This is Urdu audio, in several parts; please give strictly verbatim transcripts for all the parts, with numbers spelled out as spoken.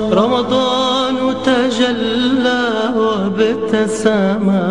رمضان تجلى وابتسما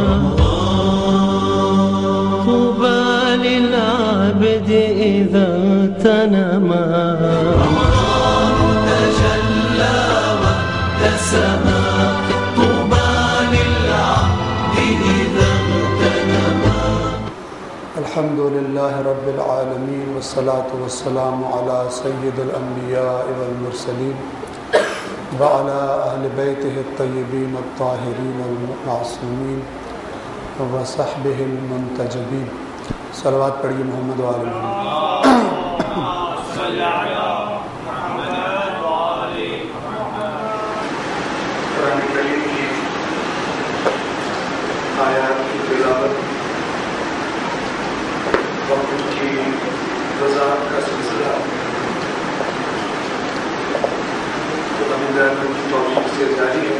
طوبى للعبد إذا اغتنما رمضان تجلى وابتسما طوبى للعبد إذا اغتنما. الحمد لله رب العالمين والصلاة والسلام على سيد الأنبياء والمرسلين وعلى أهل بيته الطيبين الطاهرين المعصومين وصحبه المنتجبين. صلوات پڑھیے محمد وآل محمد. قرآن کریم کی آیات کی تلاوت اور ان کی وضاحت کا سلسلہ کی توفیق سے جاری ہے،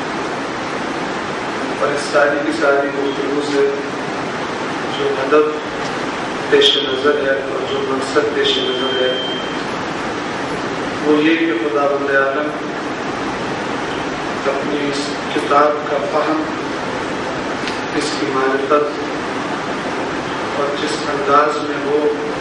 اور اس ساری کی ساری گفتگو سے جو ہدف پیش نظر ہے اور جو مقصد پیش نظر ہے وہ یہ کہ خدا بند عالم اپنی اس کتاب کا فہم، اس کی معرفت اور جس انداز میں وہ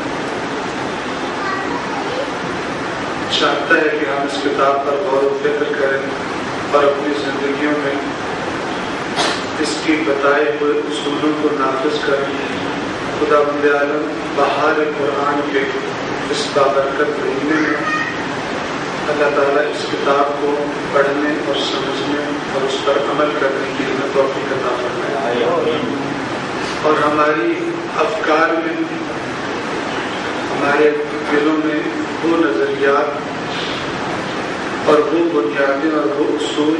چاہتا ہے کہ ہم اس کتاب پر غور و فکر کریں اور اپنی زندگیوں میں اس کی بتائے ہوئے اصولوں کو نافذ کریں، خدا بند عالم بہار قرآن کے اس بابرکت مہینے میں اللہ تعالیٰ اس کتاب کو پڑھنے اور سمجھنے اور اس پر عمل کرنے کی ہمیں توفیق عطا فرمائے، اور ہماری افکار میں، ہمارے دلوں میں وہ نظریات اور وہ بنیادیں اور وہ اصول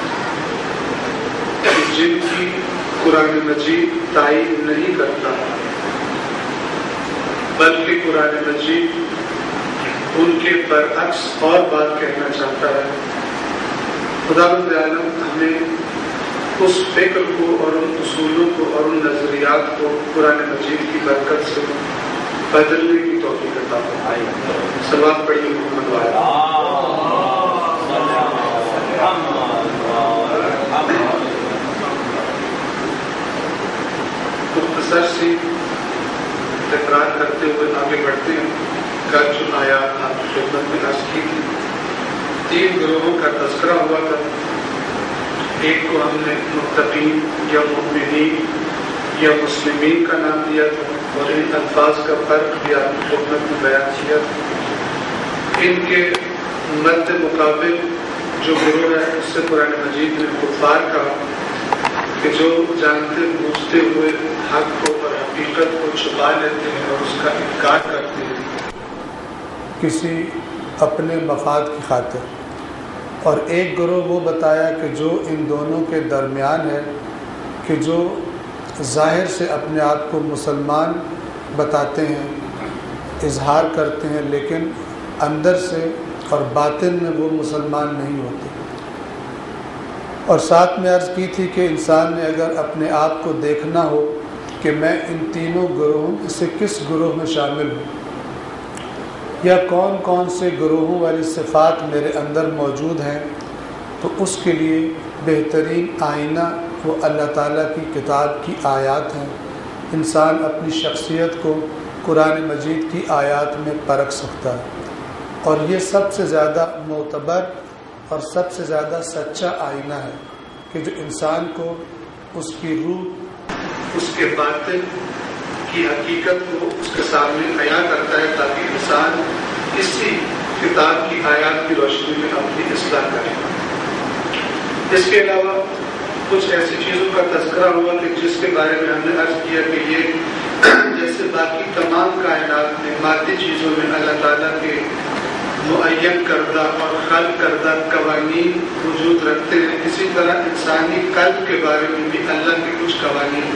جن کی قرآن مجید تائید نہیں کرتا بلکہ قرآن مجید ان کے برعکس اور بات کہنا چاہتا ہے، خدا بند عالم ہمیں اس فکر کو اور ان اصولوں کو اور ان نظریات کو قرآن مجید کی برکت سے بدلنے کی توفیق عطا فرمائے. صلوات پڑھیے محمد وآل. مختصر سی تکرار کرتے ہوئے آگے بڑھتے ہیں. کل جو آیات آپ کی خدمت میں عرض کی تھی، تین گروہوں کا تذکرہ ہوا تھا. ایک کو ہم نے متقین یا مؤمنین یا مسلمین کا نام دیا تھا، اور ان الفاظ کا فرق بھی آپ کی خدمت میں بیان کیا تھا. ان کے مد مقابل جو گروہ ہے اس سے قرآن مجید نے کفار کہا کہ جو جانتے بوجھتے ہوئے حق کو اور حقیقت کو چھپا لیتے ہیں اور اس کا انکار کرتے ہیں کسی اپنے مفاد کی خاطر. اور ایک گروہ وہ بتایا کہ جو ان دونوں کے درمیان ہے، کہ جو ظاہر سے اپنے آپ کو مسلمان بتاتے ہیں، اظہار کرتے ہیں، لیکن اندر سے اور باطن میں وہ مسلمان نہیں ہوتے. اور ساتھ میں عرض کی تھی کہ انسان نے اگر اپنے آپ کو دیکھنا ہو کہ میں ان تینوں گروہوں میں سے کس گروہ میں شامل ہوں، یا کون کون سے گروہوں والی صفات میرے اندر موجود ہیں، تو اس کے لیے بہترین آئینہ وہ اللہ تعالیٰ کی کتاب کی آیات ہیں. انسان اپنی شخصیت کو قرآن مجید کی آیات میں پرکھ سکتا ہے، اور یہ سب سے زیادہ معتبر اور سب سے زیادہ سچا آئینہ ہے کہ جو انسان کو اس کی روح، اس کے باطن کی حقیقت کو اس کے سامنے عیاں کرتا ہے، تاکہ انسان اسی کتاب کی آیات کی روشنی میں اپنی اصلاح کرے. اس کے علاوہ کچھ ایسی چیزوں کا تذکرہ ہوا کہ جس کے بارے میں ہم نے عرض کیا کہ یہ جیسے باقی تمام کائنات میں مادی چیزوں میں اللہ تعالیٰ کے معین کردہ اور خلق کردہ قوانین وجود رکھتے ہیں، اسی طرح انسانی قلب کے بارے میں بھی اللہ کے کچھ قوانین،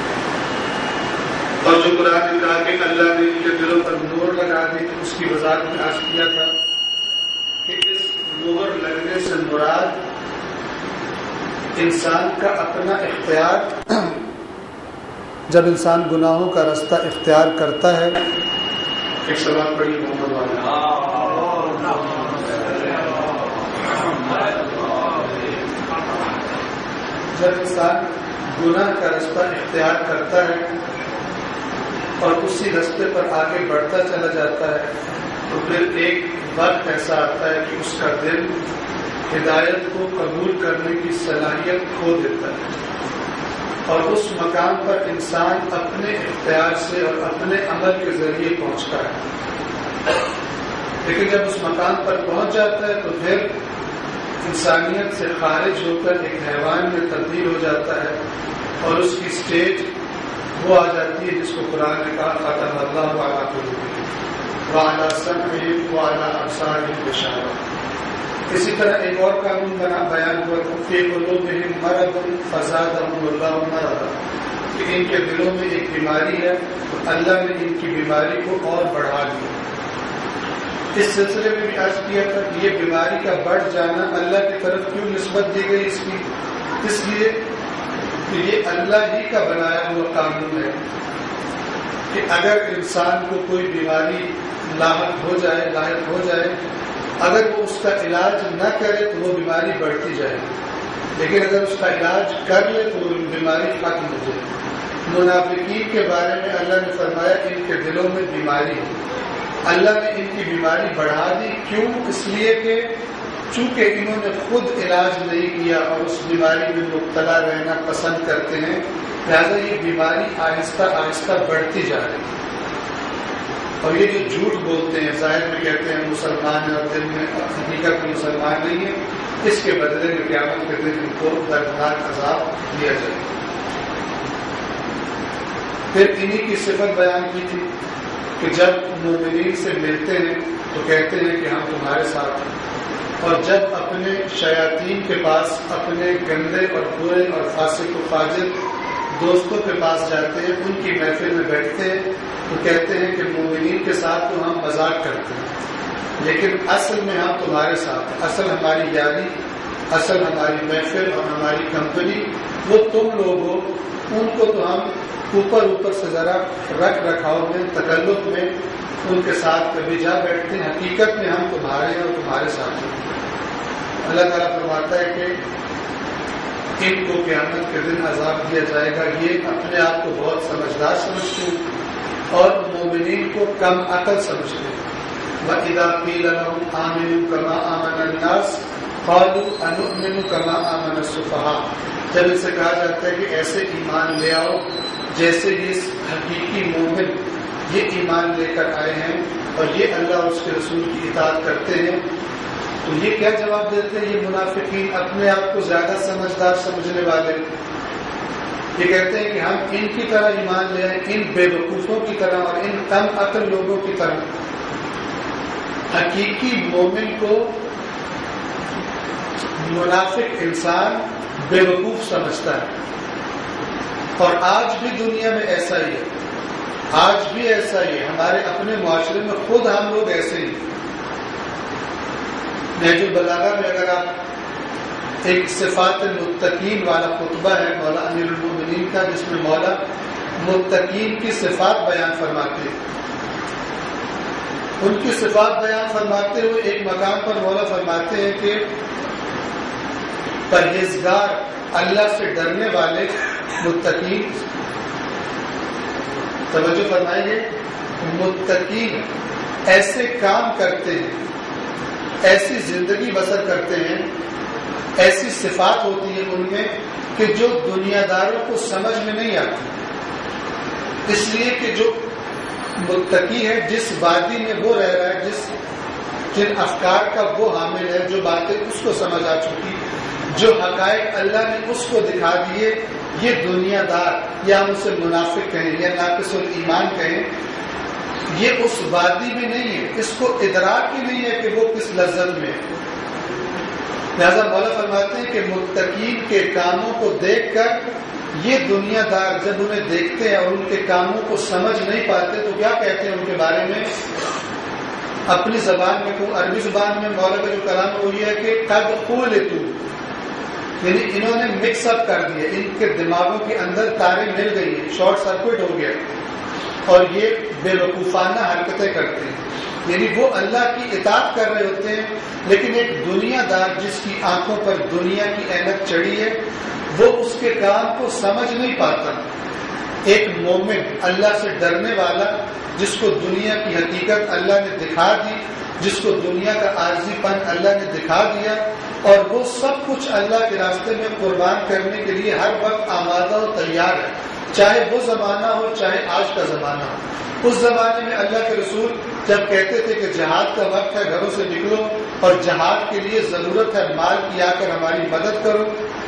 اور جو قرآن نے کہا کہ اللہ نے ان کے دلوں پر مہر لگا دی، اس کی وضاحت میں عرض کیا تھا کہ اس مہر لگنے سے مراد انسان کا اپنا اختیار. جب انسان گناہوں کا رستہ اختیار کرتا ہے، ایک سوال پڑھی محمد والا. جب انسان گناہ کا رستہ اختیار کرتا ہے اور اسی رستے پر آگے بڑھتا چلا جاتا ہے تو پھر ایک وقت ایسا آتا ہے کہ اس کا دل ہدایت کو قبول کرنے کی صلاحیت کھو دیتا ہے اور اس مقام پر انسان اپنے اختیار سے اور اپنے عمل کے ذریعے پہنچتا ہے، لیکن جب اس مقام پر پہنچ جاتا ہے تو پھر انسانیت سے خارج ہو کر ایک حیوان میں تبدیل ہو جاتا ہے اور اس کی سٹیج وہ آ جاتی ہے جس کو قرآن نے کہا ختم اللہ علی قلوبہم وعلی سمعہم وعلی ابصارہم غشاوہ۔ اسی طرح ایک اور قانون بنا بیان ہوا فی قلوبہم مرض فزادہم اللہ مرضا، کہ ان کے دلوں میں ایک بیماری ہے تو اللہ نے ان کی بیماری کو اور بڑھا دیا۔ اس سلسلے میں بھی عرض کیا تھا کہ یہ بیماری کا بڑھ جانا اللہ کی طرف کیوں نسبت دی گئی اس کی؟ اس لیے کہ یہ اللہ ہی کا بنایا ہوا قانون ہے کہ اگر انسان کو کوئی بیماری لاحق ہو جائے لاحق ہو جائے اگر وہ اس کا علاج نہ کرے تو وہ بیماری بڑھتی جائے، لیکن اگر اس کا علاج کر لے تو وہ بیماری ختم ہو جائے۔ منافقین کے بارے میں اللہ نے فرمایا ان کے دلوں میں بیماری ہے، اللہ نے ان کی بیماری بڑھا دی۔ کیوں؟ اس لیے کہ چونکہ انہوں نے خود علاج نہیں کیا اور اس بیماری میں مبتلا رہنا پسند کرتے ہیں، لہذا یہ بیماری آہستہ آہستہ بڑھتی جا رہی ہے۔ اور یہ جو جھوٹ بولتے ہیں، ظاہر میں کہتے ہیں مسلمان ہیں اور دل میں حقیقت میں مسلمان نہیں ہے، اس کے بدلے میں قیامت کے دن ان کو دردناک عذاب دیا جائے گا۔ پھر انہی کی صفت بیان کی تھی کہ جب مومنین سے ملتے ہیں تو کہتے ہیں کہ ہم تمہارے ساتھ ہیں، اور جب اپنے شیاطین کے پاس اپنے گندے اور برے اور فاسق و فاجر دوستوں کے پاس جاتے ہیں، ان کی محفل میں بیٹھتے ہیں تو کہتے ہیں کہ مومنین کے ساتھ تو ہم مذاق کرتے ہیں لیکن اصل میں ہم تمہارے ساتھ ہیں، اصل ہماری یاری، اصل ہماری محفل اور ہماری کمپنی وہ تم لوگ ہو، ان کو تو ہم اوپر اوپر سے ذرا رکھ رکھاؤ میں تکلف میں ان کے ساتھ کبھی جا بیٹھتے ہیں، حقیقت میں ہم تمہارے ہیں اور تمہارے ساتھ ہیں۔ اللہ تعالیٰ فرماتا ہے کہ ان کو قیامت کے دن عذاب دیا جائے گا، یہ اپنے آپ کو بہت سمجھدار سمجھتے ہیں اور مومنین کو کم عقل سمجھتے ہیں۔ وَإِذَا قِيلَ لَهُمْ آمِنُوا كَمَا آمَنَ النَّاسُ قَالُوا أَنُؤْمِنُ كَمَا آمَنَ السُّفَهَاءُ، جب ان سے کہا جاتا ہے کہ ایسے ایمان لے آؤ جیسے یہ حقیقی مومن یہ ایمان لے کر آئے ہیں اور یہ اللہ اور اس کے رسول کی اطاعت کرتے ہیں، تو یہ کیا جواب دیتے ہیں یہ منافقین اپنے آپ کو زیادہ سمجھدار سمجھنے والے؟ یہ کہتے ہیں کہ ہم ان کی طرح ایمان لے آئیں، ان بے وقوفوں کی طرح اور ان کم عقل لوگوں کی طرح۔ حقیقی مومن کو منافق انسان بے وقوف سمجھتا ہے، اور آج بھی دنیا میں ایسا ہی ہے، آج بھی ایسا ہی ہے، ہمارے اپنے معاشرے میں خود ہم لوگ ایسے ہی۔ نہج البلاغہ میں اگر آپ ایک صفات المتقین والا خطبہ ہے مولا امیر المومنین کا، جس میں مولا متقین کی صفات بیان فرماتے ہیں، ان کی صفات بیان فرماتے ہوئے ایک مقام پر مولا فرماتے ہیں کہ پرہیزگار، اللہ سے ڈرنے والے متقین، توجہ فرمائیں گے، متقین ایسے کام کرتے ہیں، ایسی زندگی بسر کرتے ہیں، ایسی صفات ہوتی ہیں ان میں کہ جو دنیا داروں کو سمجھ میں نہیں آتی، اس لیے کہ جو متقی ہے جس وادی میں وہ رہ رہا ہے، جس جن افکار کا وہ حامل ہے، جو باتیں اس کو سمجھ آ چکی، جو حقائق اللہ نے اس کو دکھا دیے، یہ دنیا دار یا ہم اسے منافق کہیں یا ناقص الایمان کہیں، یہ اس وادی میں نہیں ہے، اس کو ادراک ہی نہیں ہے کہ وہ کس لذت میں ہے۔ لہذا مولا فرماتے ہیں کہ متقین کے کاموں کو دیکھ کر یہ دنیا دار جب انہیں دیکھتے ہیں اور ان کے کاموں کو سمجھ نہیں پاتے تو کیا کہتے ہیں ان کے بارے میں؟ اپنی زبان میں کہوں، عربی زبان میں مولا کا جو کلام وہ یہ ہے کہ قد قولتو، یعنی انہوں نے مکس اپ کر دیا، ان کے دماغوں کے اندر تاریں مل گئی ہیں، شارٹ سرکٹ ہو گیا اور یہ بے وقوفانہ حرکتیں کرتے ہیں، یعنی وہ اللہ کی اطاعت کر رہے ہوتے ہیں لیکن ایک دنیا دار جس کی آنکھوں پر دنیا کی اینک چڑھی ہے وہ اس کے کام کو سمجھ نہیں پاتا۔ ایک مومن اللہ سے ڈرنے والا، جس کو دنیا کی حقیقت اللہ نے دکھا دی، جس کو دنیا کا عارضی پن اللہ نے دکھا دیا، اور وہ سب کچھ اللہ کے راستے میں قربان کرنے کے لیے ہر وقت آمادہ و تیار ہے، چاہے وہ زمانہ ہو چاہے آج کا زمانہ ہو۔ اس زمانے میں اللہ کے رسول جب کہتے تھے کہ جہاد کا وقت ہے، گھروں سے نکلو اور جہاد کے لیے ضرورت ہے مال کی، آ کر ہماری مدد کرو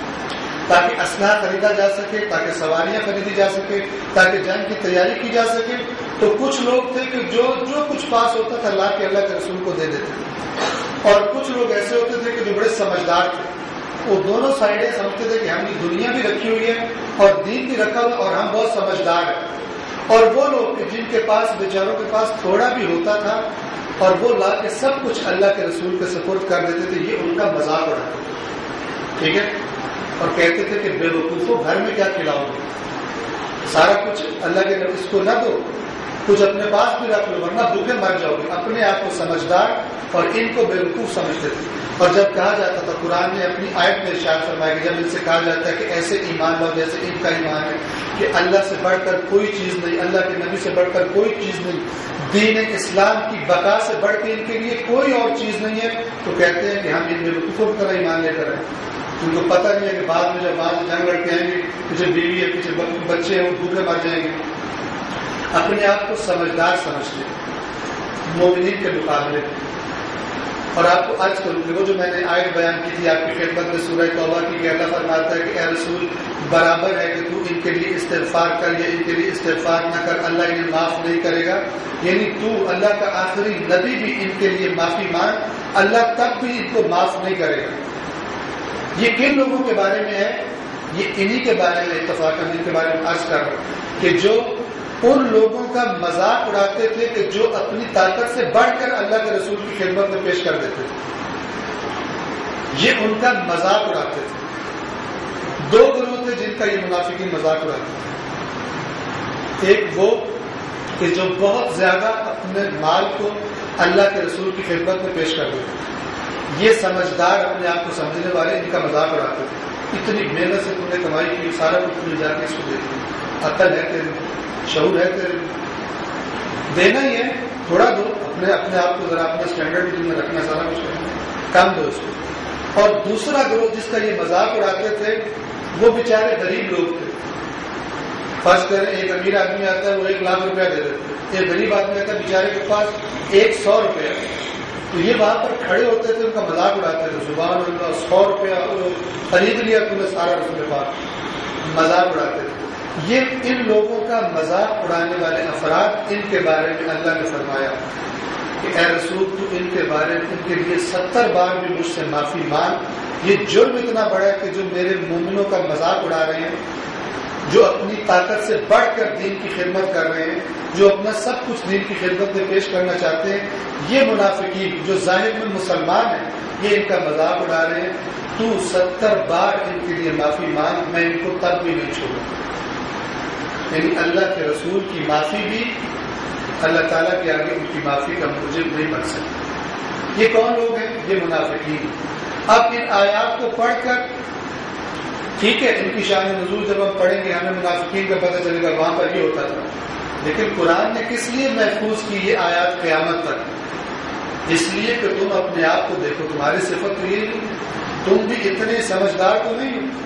تاکہ اسلحہ خریدا جا سکے، تاکہ سواریاں خریدی جا سکے، تاکہ جنگ کی تیاری کی جا سکے، تو کچھ لوگ تھے کہ جو جو کچھ پاس ہوتا تھا اللہ کے اللہ کے رسول کو دے دیتے تھے، اور کچھ لوگ ایسے ہوتے تھے کہ جو بڑے سمجھدار تھے، وہ دونوں سائڈیں سمجھتے تھے کہ ہم نے دنیا بھی رکھی ہوئی ہے اور دین بھی رکھا ہوا اور ہم بہت سمجھدار ہیں۔ اور وہ لوگ جن کے پاس بیچاروں کے پاس تھوڑا بھی ہوتا تھا اور وہ لا کے سب کچھ اللہ کے رسول کے سپرد کر دیتے تھے، یہ ان کا مذاق اڑاتے تھے، ٹھیک ہے، اور کہتے تھے کہ بے وقوفوں گھر میں کیا کھلاؤ گے، سارا کچھ اللہ کے اس کو نہ دو، کچھ اپنے پاس بھی رکھ لو ورنہ بھوکے مر جاؤ گے۔ اپنے آپ کو سمجھدار اور ان کو بے وقوف سمجھتے تھے۔ اور جب کہا جاتا تھا، قرآن نے اپنی آیت میں ارشاد فرمایا کہ جب ان سے کہا جاتا ہے کہ ایسے ایمان لاؤ جیسے ان کا ایمان ہے، کہ اللہ سے بڑھ کر کوئی چیز نہیں، اللہ کے نبی سے بڑھ کر کوئی چیز نہیں، دین اسلام کی بقا سے بڑھ کے ان کے لیے کوئی اور چیز نہیں ہے، تو کہتے ہیں کہ ہم ان بے وقوفوں کی طرح ایمان لے کر آئے۔ ان کو پتہ نہیں ہے کہ بعد میں جب بعض جنگ لڑ کے آئیں گے، پیچھے بیوی ہے، پیچھے بچے ہیں، وہ بھوکے مر جائیں گے۔ اپنے آپ کو سمجھدار سمجھتے ہیں مومنین کے مقابلے میں۔ اور آپ کو عرض کروں کہ وہ جو میں نے آیت بیان کی تھی آپ کی خدمت میں سورہ توبہ کی، کہ اللہ فرماتا ہے کہ اے رسول برابر ہے کہ تو ان کے لیے استغفار کر یا ان کے لیے استغفار نہ کر، اللہ انہیں معاف نہیں کرے گا۔ یعنی تو اللہ کا آخری نبی بھی ان کے لیے معافی مانگ، اللہ تب بھی ان کو معاف نہیں کرے گا۔ یہ کن لوگوں کے بارے میں ہے؟ یہ انہی کے بارے میں اتفاق ان کے بارے میں عرض کر رہا ہوں کہ جو ان لوگوں کا مذاق اڑاتے تھے کہ جو اپنی طاقت سے بڑھ کر اللہ کے رسول کی خدمت میں پیش کر دیتے تھے، یہ ان کا مذاق اڑاتے تھے۔ دو گروہ تھے جن کا یہ منافقین مذاق اڑاتے تھے۔ ایک وہ کہ جو بہت زیادہ اپنے مال کو اللہ کے رسول کی خدمت میں پیش کر دیتے تھے، یہ سمجھدار اپنے آپ کو سمجھنے والے ان کا مذاق اڑاتے تھے۔ اتنی محنت سے تم نے کمائی کی، سارا کچھ تم نے جا کے اس کو دے دیا، عقل ہے تیرے، شعور ہے تیرے، دینا ہی ہے، تھوڑا دو، اپنے اپنے آپ کو ذرا اپنا اسٹینڈرڈ بھی میں رکھنا، سارا کچھ کرنا، کم دو اس کو۔ اور دوسرا گروہ جس کا یہ مذاق اڑاتے تھے وہ بیچارے غریب لوگ تھے۔ فرض کریں ایک امیر آدمی آتا ہے وہ ایک لاکھ روپیہ دے دیتے، ایک غریب آدمی آتا ہے بیچارے کے پاس ایک سو روپیہ، تو یہ وہاں پر کھڑے ہوتے تھے، ان کا مذاق اڑاتے تھے، سبحان اللہ سو روپیہ خرید لیا تم نے سارا رسول پاک، مذاق اڑاتے تھے۔ یہ ان لوگوں کا مذاق اڑانے والے افراد، ان کے بارے میں اللہ نے فرمایا کہ اے رسول تو ان کے بارے میں ان کے لیے ستر بار بھی مجھ سے معافی مانگ۔ یہ جرم اتنا بڑا ہے کہ جو میرے مومنوں کا مذاق اڑا رہے ہیں، جو اپنی طاقت سے بڑھ کر دین کی خدمت کر رہے ہیں، جو اپنا سب کچھ دین کی خدمت میں پیش کرنا چاہتے ہیں، یہ منافقین جو ظاہر میں مسلمان ہیں، یہ ان کا مذاق اڑا رہے ہیں۔ تو ستر بار ان کے لیے معافی مانگ، میں ان کو تب بھی نہیں چھوڑوں۔ یعنی اللہ کے رسول کی معافی بھی اللہ تعالیٰ کے آگے ان کی معافی کا موجب نہیں بن سکتی۔ یہ کون لوگ ہیں؟ یہ منافقین۔ اب ان آیات کو پڑھ کر، ٹھیک ہے ان کی شان نزول جب ہم پڑھیں گے ہمیں منافقین کا پتہ چلے گا، وہاں پر یہ ہوتا تھا، لیکن قرآن نے کس لیے محفوظ کی یہ آیات قیامت تک؟ اس لیے کہ تم اپنے آپ کو دیکھو، تمہاری صفت تو یہ نہیں، تم بھی اتنے سمجھدار تو نہیں ہو۔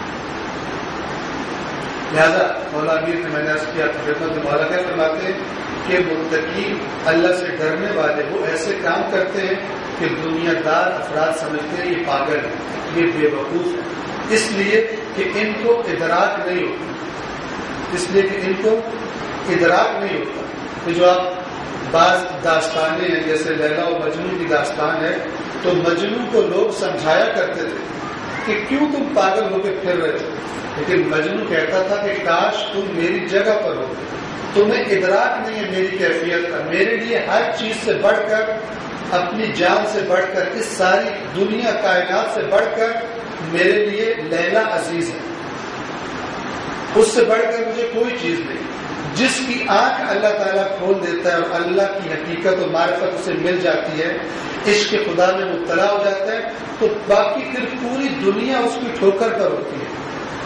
لہذا مولا امیر نے میں نے عرض کیا خدمت میں، مولا کیا فرماتے ہیں کہ متقین اللہ سے ڈرنے والے وہ ایسے کام کرتے ہیں کہ دنیا دار افراد سمجھتے ہیں یہ پاگل ہے، یہ بے وقوف ہے، اس لیے کہ ان کو ادراک نہیں ہوتا، اس لیے کہ ان کو ادراک نہیں ہوتا۔ کہ جو آپ بعض داستانیں ہیں جیسے لیلا و مجنون کی داستان ہے، تو مجنون کو لوگ سمجھایا کرتے تھے کہ کیوں تم پاگل ہو کے پھر رہے ہو، لیکن مجنون کہتا تھا کہ کاش تم میری جگہ پر ہو، تمہیں ادراک نہیں ہے میری کیفیت کا، میرے لیے ہر چیز سے بڑھ کر، اپنی جان سے بڑھ کر، اس ساری دنیا کائنات سے بڑھ کر میرے لیے لیلا عزیز ہے، اس سے بڑھ کر مجھے کوئی چیز نہیں۔ جس کی آنکھ اللہ تعالیٰ کھول دیتا ہے اور اللہ کی حقیقت و معرفت اسے مل جاتی ہے، عشق خدا میں مبتلا ہو جاتا ہے، تو باقی پھر پوری دنیا اس کی ٹھوکر پر ہوتی ہے،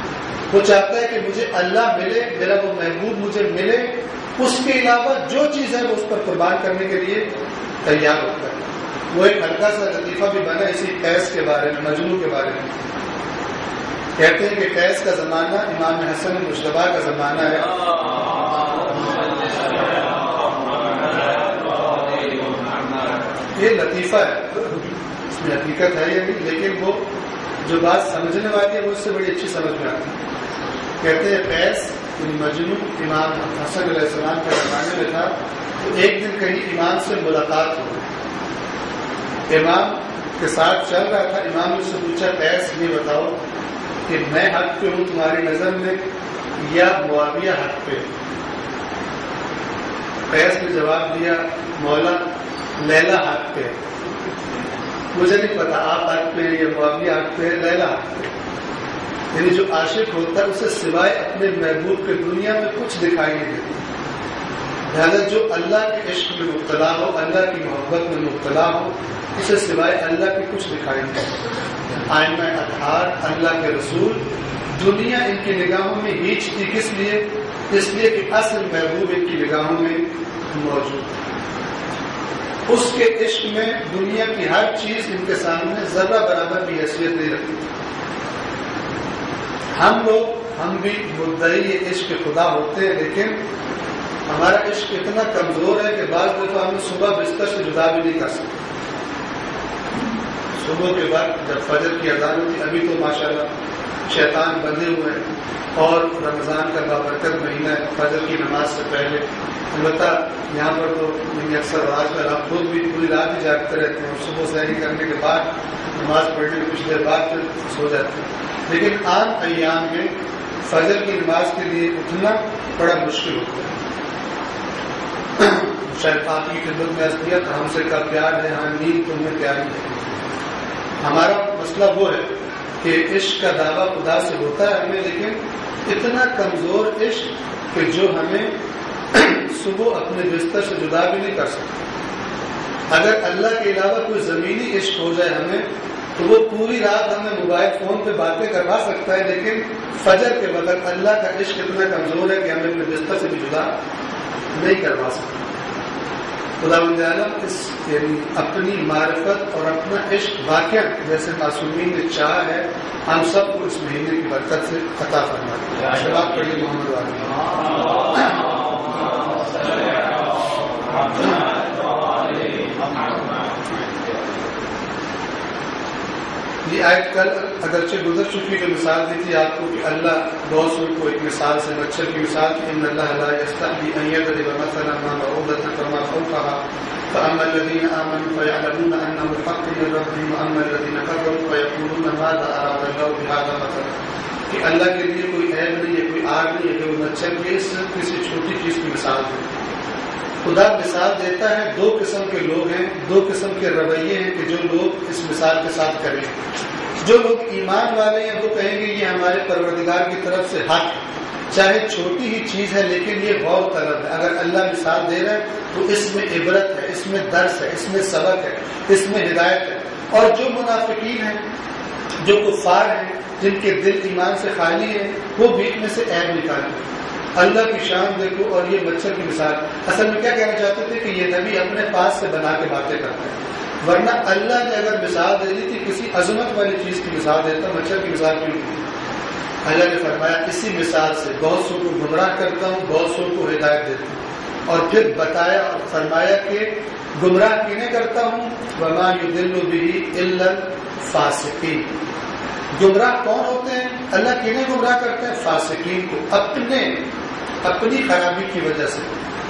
وہ چاہتا ہے کہ مجھے اللہ ملے، میرا وہ محبوب مجھے ملے، اس کے علاوہ جو چیز ہے وہ اس پر قربان کرنے کے لیے تیار ہوتا ہے۔ وہ ایک ہلکا سا لطیفہ بھی بنا اسی قیس کے بارے میں، مجنون کے بارے میں۔ کہتے ہیں کہ قیس کا زمانہ امام حسن مشتبہ کا زمانہ ہے۔ یہ لطیفہ ہے، اس میں حقیقت ہے یہ نہیں، لیکن وہ جو بات سمجھنے والی ہے وہ اس سے بڑی اچھی سمجھ میں آتی ہے۔ کہتے ہیں قیس مجنون امام حسن علیہ السلام کے زمانے میں تھا، تو ایک دن کہیں امام سے ملاقات ہو، امام کے ساتھ چل رہا تھا، امام نے اس سے پوچھا قیس یہ بتاؤ کہ میں حق پہ ہوں تمہاری نظر میں یا معاویہ حق پہ؟ قیس نے جواب دیا مولا لیلا حق پہ، مجھے نہیں پتا آپ حق پہ یا معاویہ حق پہ، لیلا حق پہ۔ یعنی جو عاشق ہوتا ہے اسے سوائے اپنے محبوب کے دنیا میں کچھ دکھائی نہیں دیتا، لہٰذا جو اللہ کے عشق میں مبتلا ہو، اللہ کی محبت میں مبتلا ہو، اسے سوائے اللہ کے کچھ دکھائی نہیں دیتا۔ آئمہ اطہار، اللہ کے رسول، دنیا ان کی نگاہوں میں ہیچتی کس لیے؟ اس لیے کہ اصل محبوب ان کی نگاہوں میں موجود ہے۔ اس کے عشق میں دنیا کی ہر چیز ان کے سامنے ذرہ برابر بھی حیثیت نہیں رکھتی۔ ہم لوگ ہم بھی مدعی عشق خدا ہوتے ہیں، لیکن ہمارا عشق اتنا کمزور ہے کہ بعض دفعہ ہم صبح بستر سے جدا بھی نہیں کر سکتے۔ صبح کے بعد جب فجر کی اذان ہوتی، ابھی تو ماشاءاللہ شیطان بندھے ہوئے ہیں اور رمضان کا بابرکت مہینہ ہے، فجر کی نماز سے پہلے البتہ یہاں پر تو اکثر آج کل آپ خود بھی پوری رات ہی جاگتے رہتے ہیں اور صبح سحری کرنے کے بعد نماز پڑھنے کے کچھ دیر بعد پھر سو جاتے ہیں، لیکن عام ایام میں فجر کی نماز کے لیے اٹھنا بڑا مشکل ہوتا ہے۔ شاید آپ کی خدمت میں عرض کیا تھا، ہم سے کا پیار ہے، ہم نیند تمہیں پیاری ہے۔ ہمارا مسئلہ وہ ہے کہ عشق کا دعویٰ خدا سے ہوتا ہے ہمیں، لیکن اتنا کمزور عشق کہ جو ہمیں صبح اپنے بستر سے جدا بھی نہیں کر سکتا۔ اگر اللہ کے علاوہ کوئی زمینی عشق ہو جائے ہمیں تو وہ پوری رات ہمیں موبائل فون پہ باتیں کروا سکتا ہے، لیکن فجر کے وقت اللہ کا عشق اتنا کمزور ہے کہ ہمیں اپنے بستر سے بھی جدا نہیں کروا سکتا۔ خداوند عالم اس یعنی اپنی معرفت اور اپنا عشق واقعہ جیسے معصومین نے چاہا ہے، ہم سب کو اس مہینے کی برکت سے عطا فرمائے۔ شباب پڑھیے محمد والی۔ یہ آیت کل اگرچہ گزر چکی جو مثال دی تھی آپ کو کہ اللہ بوسر کو ایک مثال سے مچھر کی مثال کی، ان اللہ لا یستحیی ان یضرب مثلا ما بعوضۃ فما فوقها فاما الذین آمنوا فیعلمون انه الحق من ربهم واما الذین کفروا فیقولون ماذا اراد اللہ بهذا مثلا، کہ اللہ کے لیے کوئی عیب نہیں ہے، کوئی آگ نہیں ہے کہ وہ مچھر کی صرف کسی چھوٹی چیز کی مثال دے۔ خدا مثال دیتا ہے، دو قسم کے لوگ ہیں، دو قسم کے رویے ہیں کہ جو لوگ اس مثال کے ساتھ کریں۔ جو لوگ ایمان والے ہیں وہ کہیں گے یہ ہمارے پروردگار کی طرف سے حق ہے، چاہے چھوٹی ہی چیز ہے لیکن یہ غور طلب ہے، اگر اللہ مثال دے رہا ہے تو اس میں عبرت ہے، اس میں درس ہے، اس میں سبق ہے، اس میں ہدایت ہے۔ اور جو منافقین ہیں، جو کفار ہیں، جن کے دل ایمان سے خالی ہیں، وہ بیچ میں سے عیب نکالیں۔ اللہ کی شان دیکھو اور یہ مچھر کی مثال، اصل میں کیا کہنا چاہتے تھے کہ یہ نبی اپنے پاس سے بنا کے باتیں کرتے ہیں، ورنہ اللہ نے اگر مثال دے دی تھی کسی عظمت والی چیز کی مثال دیتا، مچھر کی مثال کیوں دی؟ اللہ نے فرمایا اسی مثال سے بہت سو کو گمراہ کرتا ہوں، بہت سو کو ہدایت دیتا ہوں، اور پھر بتایا اور فرمایا کہ گمراہ کینے کرتا ہوں، وما یضل بہ الا الفاسقین۔ گمراہ کون ہوتے ہیں؟ اللہ کینے گمراہ کرتے ہیں؟ فاسقین کو، اپنے اپنی خرابی کی وجہ سے،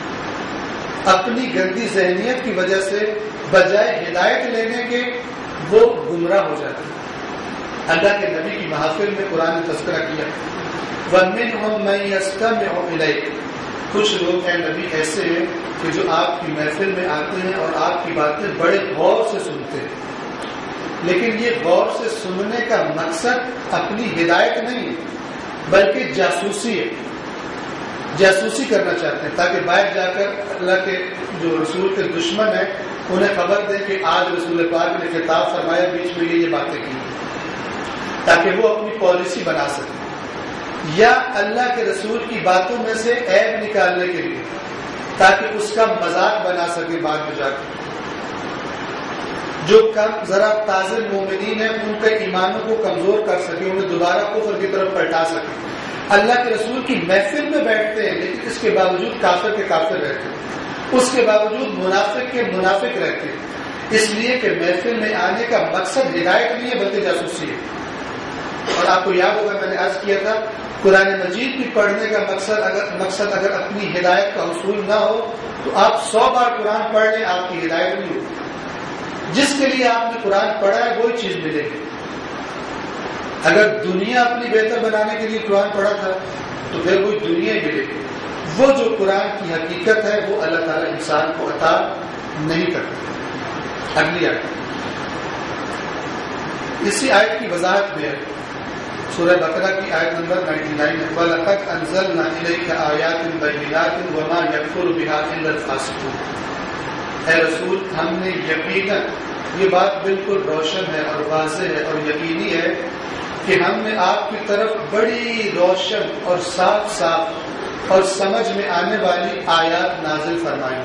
اپنی گندی ذہنیت کی وجہ سے بجائے ہدایت لینے کے وہ گمراہ ہو جاتے ہیں۔ اللہ کے نبی کی محافل میں قرآن نے تذکرہ کیا، وَمِنْهُمْ مَنْ يَسْتَمِعُ إِلَيْكَ، کچھ لوگ ہیں نبی ایسے ہیں کہ جو آپ کی محفل میں آتے ہیں اور آپ کی باتیں بڑے غور سے سنتے ہیں، لیکن یہ غور سے سننے کا مقصد اپنی ہدایت نہیں ہے بلکہ جاسوسی ہے، جاسوسی کرنا چاہتے ہیں تاکہ باہر جا کر اللہ کے جو رسول کے دشمن ہیں انہیں خبر دیں کہ آج رسول پاک نے خطاب فرمایا، بیچ میں یہ یہ باتیں کی، تاکہ وہ اپنی پالیسی بنا سکیں۔ یا اللہ کے رسول کی باتوں میں سے عیب نکالنے کے لیے تاکہ اس کا مذاق بنا سکے بعد میں جا کے. جو کم ذرا تازہ مومنین ہیں ان کے ایمانوں کو کمزور کر سکے, انہیں دوبارہ کفر کی طرف پلٹا سکے. اللہ کے رسول کی محفل میں بیٹھتے ہیں لیکن اس کے باوجود کافر کے کافر رہتے ہیں, اس کے باوجود منافق کے منافق رہتے ہیں, اس لیے کہ محفل میں آنے کا مقصد ہدایت نہیں ہے بلکہ جاسوسی ہے. اور آپ کو یاد ہوگا میں نے عرض کیا تھا قرآن مجید بھی پڑھنے کا مقصد اگر مقصد اگر اپنی ہدایت کا حصول نہ ہو تو آپ سو بار قرآن پڑھ لیں آپ کی ہدایت نہیں ہوگی. جس کے لیے آپ نے قرآن پڑھا ہے وہی چیز ملے گی. اگر دنیا اپنی بہتر بنانے کے لیے قرآن پڑھا تھا تو پھر وہی دنیا ہی ملے گی. وہ جو قرآن کی حقیقت ہے وہ اللہ تعالیٰ انسان کو عطا نہیں کرتا. اگلی آیت اسی آیت کی وضاحت میں سورہ بقرہ کی آیت نمبر ننانوے ہے وَلَقَدْ أَنزَلْنَا إِلَيْكَ آيَاتٍ بَيِّنَاتٍ وَمَا يَكْفُرُ بِهَا إِلَّا الْفَاسِقُونَ. اے رسول ہم نے یقیناً, یہ بات بالکل روشن ہے اور واضح ہے اور یقینی ہے کہ ہم نے آپ کی طرف بڑی روشن اور صاف صاف اور سمجھ میں آنے والی آیات نازل فرمائی.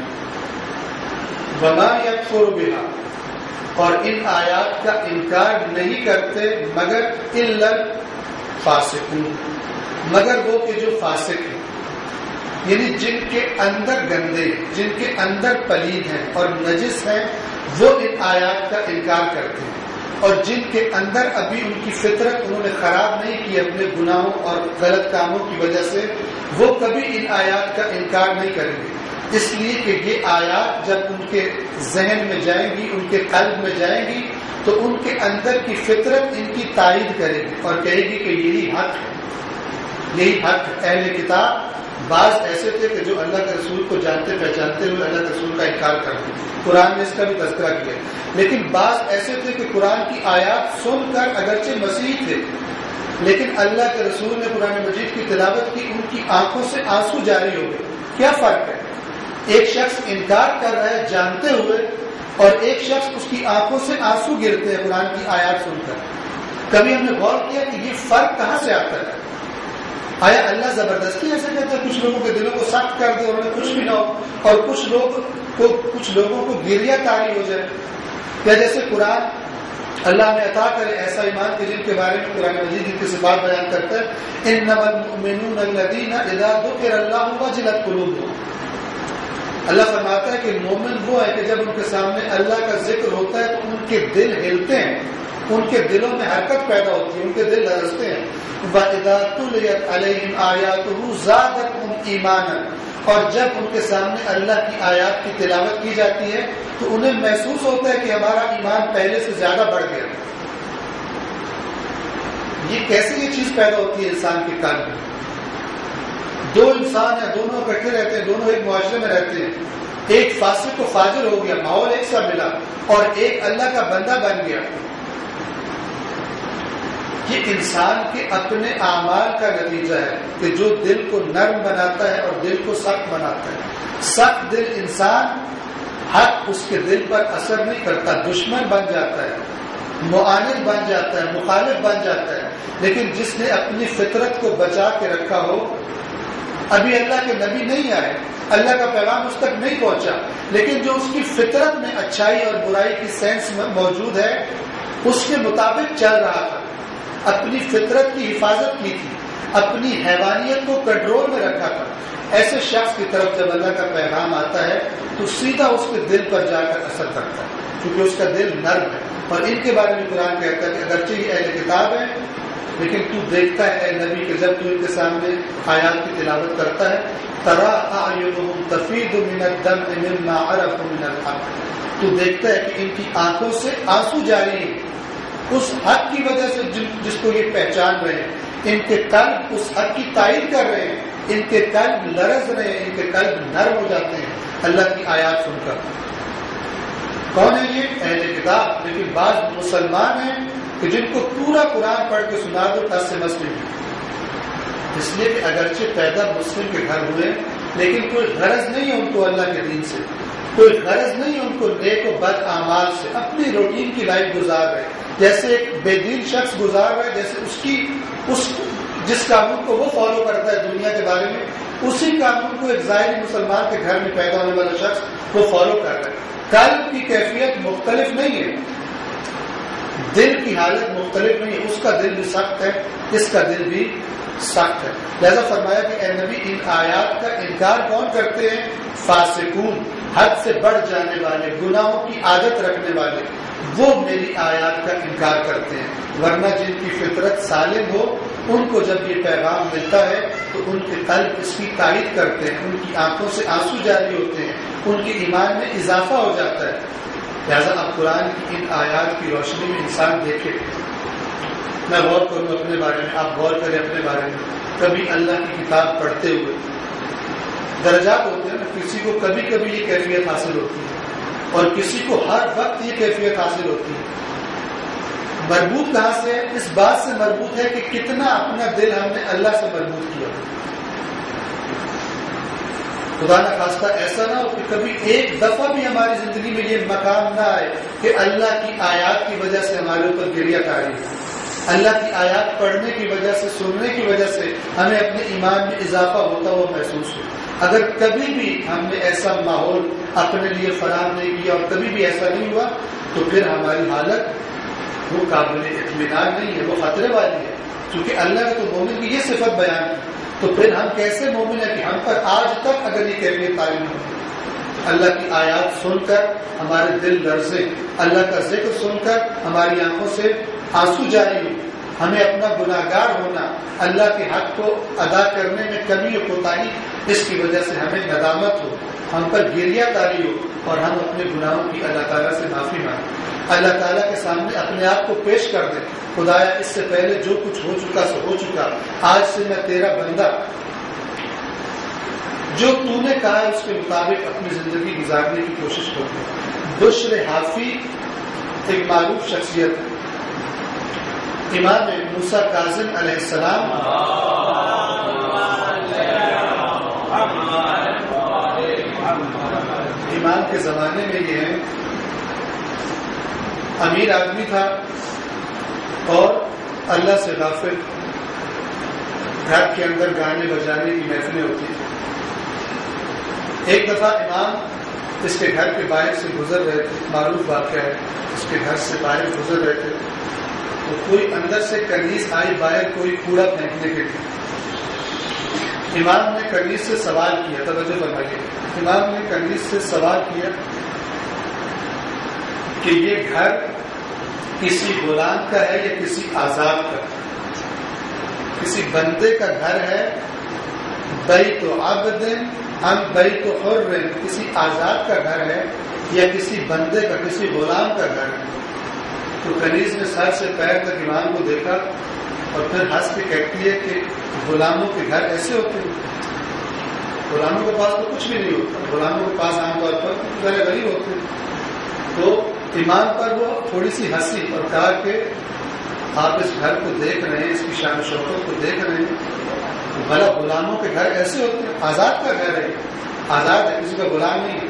وَمَا يَكْفُرُ بِهَا, اور ان آیات کا انکار نہیں کرتے مگر الا الفاسقون, مگر وہ کہ جو فاسق ہیں, یعنی جن کے اندر گندے, جن کے اندر پلید ہیں اور نجس ہیں وہ ان آیات کا انکار کرتے ہیں. اور جن کے اندر ابھی ان کی فطرت انہوں نے خراب نہیں کی اپنے گناہوں اور غلط کاموں کی وجہ سے, وہ کبھی ان آیات کا انکار نہیں کریں گے. اس لیے کہ یہ آیات جب ان کے ذہن میں جائیں گی, ان کے قلب میں جائیں گی تو ان کے اندر کی فطرت ان کی تائید کرے گی اور کہے گی کہ یہی حق ہے, یہی حق. اہل کتاب بعض ایسے تھے کہ جو اللہ کے رسول کو جانتے پہچانتے ہوئے اللہ کے رسول کا انکار کرتے, قرآن نے اس کا بھی تذکرہ کیا. لیکن بعض ایسے تھے کہ قرآن کی آیات سن کر اگرچہ مسیح تھے لیکن اللہ کے رسول نے قرآن مجید کی تلاوت کی, ان کی آنکھوں سے آنسو جاری ہو گئے. کیا فرق ہے؟ ایک شخص انکار کر رہا ہے جانتے ہوئے اور ایک شخص اس کی آنکھوں سے آنسو گرتے ہیں قرآن کی آیات سن کر. کبھی ہم نے غور کیا کہ یہ فرق کہاں سے آتا ہے؟ آیا اللہ زبردستی ایسے کہتا ہے کچھ لوگوں کے دلوں کو سخت کر دے اور انہیں کچھ بھی نہ ہو, اور کچھ لوگ کو کچھ لوگوں کو گریہ طاری ہو جائے؟ یا جیسے قرآن اللہ نے عطا کرے ایسا ایمان کہ جن کے بارے میں قرآن مجید ان کی صفات بیان کرتا ہے انما المؤمنون الذین اذا ذکر اللہ وجلت قلوبهم. اللہ فرماتا ہے کہ مومن وہ ہے کہ جب ان کے سامنے اللہ کا ذکر ہوتا ہے تو ان کے دل ہلتے ہیں, ان کے دلوں میں حرکت پیدا ہوتی ہے, ان کے دل لرزتے ہیں. وَإِذَا تُلِيَتْ عَلَيْهِمْ آيَاتُهُ زَادَتْهُمْ إِيمَانًا, اور جب ان کے سامنے اللہ کی آیات کی تلاوت کی جاتی ہے تو انہیں محسوس ہوتا ہے کہ ہمارا ایمان پہلے سے زیادہ بڑھ گیا. یہ کیسے یہ چیز پیدا ہوتی ہے انسان کے قلب میں؟ دو انسان ہیں, دونوں اکٹھے رہتے ہیں, دونوں ایک معاشرے میں رہتے ہیں, ایک فاسق و فاجر ہو گیا, ماحول ایک سا ملا, اور ایک اللہ کا بندہ بن گیا. یہ انسان کے اپنے اعمال کا نتیجہ ہے کہ جو دل کو نرم بناتا ہے اور دل کو سخت بناتا ہے. سخت دل انسان حق اس کے دل پر اثر نہیں کرتا, دشمن بن جاتا ہے, معاند بن جاتا ہے, مخالف بن جاتا ہے. لیکن جس نے اپنی فطرت کو بچا کے رکھا ہو, ابھی اللہ کے نبی نہیں آئے, اللہ کا پیغام اس تک نہیں پہنچا, لیکن جو اس کی فطرت میں اچھائی اور برائی کی سینس موجود ہے اس کے مطابق چل رہا تھا, اپنی فطرت کی حفاظت کی تھی, اپنی حیوانیت کو کنٹرول میں رکھا تھا, ایسے شخص کی طرف جب اللہ کا پیغام آتا ہے تو سیدھا اس کے دل پر جا کر اثر کرتا ہے, کیونکہ اس کا دل نرم ہے. اور ان کے بارے میں قرآن کہتا ہے کہ اگرچہ یہ اہل کتاب ہے لیکن تو دیکھتا ہے اے نبی کہ جب تو ان کے سامنے آیات کی تلاوت کرتا ہے ترا اعینہم تفیض من الدمع مما عرفوا من الحق, تو دیکھتا ہے کہ ان کی آنکھوں سے آنسو جاری ہیں اس حق کی وجہ سے جس کو یہ پہچان رہے ہیں. ان کے قلب اس حق کی تائید کر رہے ہیں, ان کے قلب لرز رہے ہیں, ان کے قلب نرم ہو جاتے ہیں اللہ کی آیات سن کر. کون ہے یہ؟ اہل کتاب. لیکن بعض مسلمان ہیں کہ جن کو پورا قرآن پڑھ کے سنا دو ٹس سے مس نہیں, اس لیے کہ اگرچہ پیدا مسلم کے گھر ہوئے لیکن کوئی غرض نہیں ہے ان کو اللہ کے دین سے, کوئی غرض نہیں ہے ان کو نیک و بد اعمال سے, اپنی روٹین کی لائف گزار رہے جیسے ایک بے دین شخص گزار رہا ہے, جیسے اس کی اس جس قانون کو وہ فالو کرتا ہے دنیا کے بارے میں، اسی قانون کو ایک ظاہری مسلمان کے گھر میں پیدا ہونے والا شخص وہ فالو کر رہا ہے۔ قلب کی کیفیت مختلف نہیں ہے، دل کی حالت مختلف نہیں ہے، اس کا دل بھی سخت ہے، اس کا دل بھی سخت ہے۔ لہذا فرمایا کہ اے نبی ان آیات کا انکار کون کرتے ہیں؟ فاسقون، حد سے بڑھ جانے والے، گناہوں کی عادت رکھنے والے، وہ میری آیات کا انکار کرتے ہیں۔ ورنہ جن کی فطرت سالم ہو ان کو جب یہ پیغام ملتا ہے تو ان کے قلب اس کی تائید کرتے ہیں، ان کی آنکھوں سے آنسو جاری ہوتے ہیں، ان کے ایمان میں اضافہ ہو جاتا ہے۔ لہذا اب قرآن کی ان آیات کی روشنی میں انسان دیکھے، میں غور کروں اپنے بارے میں، آپ غور کریں اپنے بارے میں، کبھی اللہ کی کتاب پڑھتے ہوئے درجات ہوتے ہیں نا، کسی کو کبھی کبھی یہ کیفیت حاصل ہوتی ہے اور کسی کو ہر وقت یہ کیفیت حاصل ہوتی ہے۔ مربوط کہاں سے ہے؟ اس بات سے مربوط ہے کہ کتنا اپنا دل ہم نے اللہ سے مربوط کیا۔ خدا نہ خواستہ ایسا نہ ہو کہ کبھی ایک دفعہ بھی ہماری زندگی میں یہ مقام نہ آئے کہ اللہ کی آیات کی وجہ سے ہمارے اوپر گریہ تاری ہے، اللہ کی آیات پڑھنے کی وجہ سے، سننے کی وجہ سے ہمیں اپنے ایمان میں اضافہ ہوتا ہوا محسوس ہو۔ اگر کبھی بھی ہم نے ایسا ماحول اپنے لیے فراہم نہیں کیا اور کبھی بھی ایسا نہیں ہوا تو پھر ہماری حالت وہ قابل اطمینان نہیں ہے، وہ خطرے والی ہے، کیونکہ اللہ نے تو مومن کی یہ صفت بیان کی، تو پھر ہم کیسے مومن ہیں کہ ہم پر آج تک اگر یہ کیفیت تعلیم ہو، اللہ کی آیات سن کر ہمارے دل لرزے، اللہ کا ذکر سن کر ہماری آنکھوں سے آنسو جاری ہو، ہمیں اپنا گناہگار ہونا، اللہ کے حق کو ادا کرنے میں کمی و کوتاہی، اس کی وجہ سے ہمیں ندامت ہو، ہم پر گریہ تاری ہو اور ہم اپنے گناہوں کی اللہ تعالیٰ سے معافی مانگیں، اللہ تعالیٰ کے سامنے اپنے آپ کو پیش کر دیں، خدایا اس سے پہلے جو کچھ ہو چکا سو ہو چکا، آج سے میں تیرا بندہ، جو تو نے کہا ہے اس کے مطابق اپنی زندگی گزارنے کی کوشش کروں۔ بشر حافی ایک معروف شخصیت ہے، امام موسیٰ کاظم علیہ السلام امام کے زمانے میں یہ ہے، امیر آدمی تھا اور اللہ سے غافل، گھر کے اندر گانے بجانے کی محفلیں ہوتی تھیں۔ ایک دفعہ امام اس کے گھر کے باہر سے گزر رہے تھے، معروف واقعہ ہے، اس کے گھر سے باہر گزر رہے تھے تو کوئی اندر سے کنیز آئی باہر کوئی کوڑا پھینکنے کے لیے۔ امام نے کنیز سے سوال کیا، توجہ فرمائیے، امام نے کنیز سے سوال کیا کہ یہ گھر کسی غلام کا ہے یا کسی آزاد کا، کسی بندے کا گھر ہے، بیت عبد ام بیت حر، کسی آزاد کا گھر ہے یا کسی بندے کا، کسی غلام کا گھر ہے؟ تو کنیز نے سر سے پیر تک امام کو دیکھا اور پھر ہنس کے کہتی ہے کہ غلاموں کے گھر ایسے ہوتے ہیں، غلاموں کے پاس تو کچھ بھی نہیں ہوتا، غلاموں کے پاس عام طور پر ذرا غریب ہوتے ہیں۔ تو امام پر وہ تھوڑی سی ہنسی اور کہا کہ آپ اس گھر کو دیکھ رہے ہیں، اس کی شان و شوکت کو دیکھ رہے ہیں، بھلا غلاموں کے گھر ایسے ہوتے ہیں؟ آزاد کا گھر ہے، آزاد ہے، کسی کا غلام نہیں ہے۔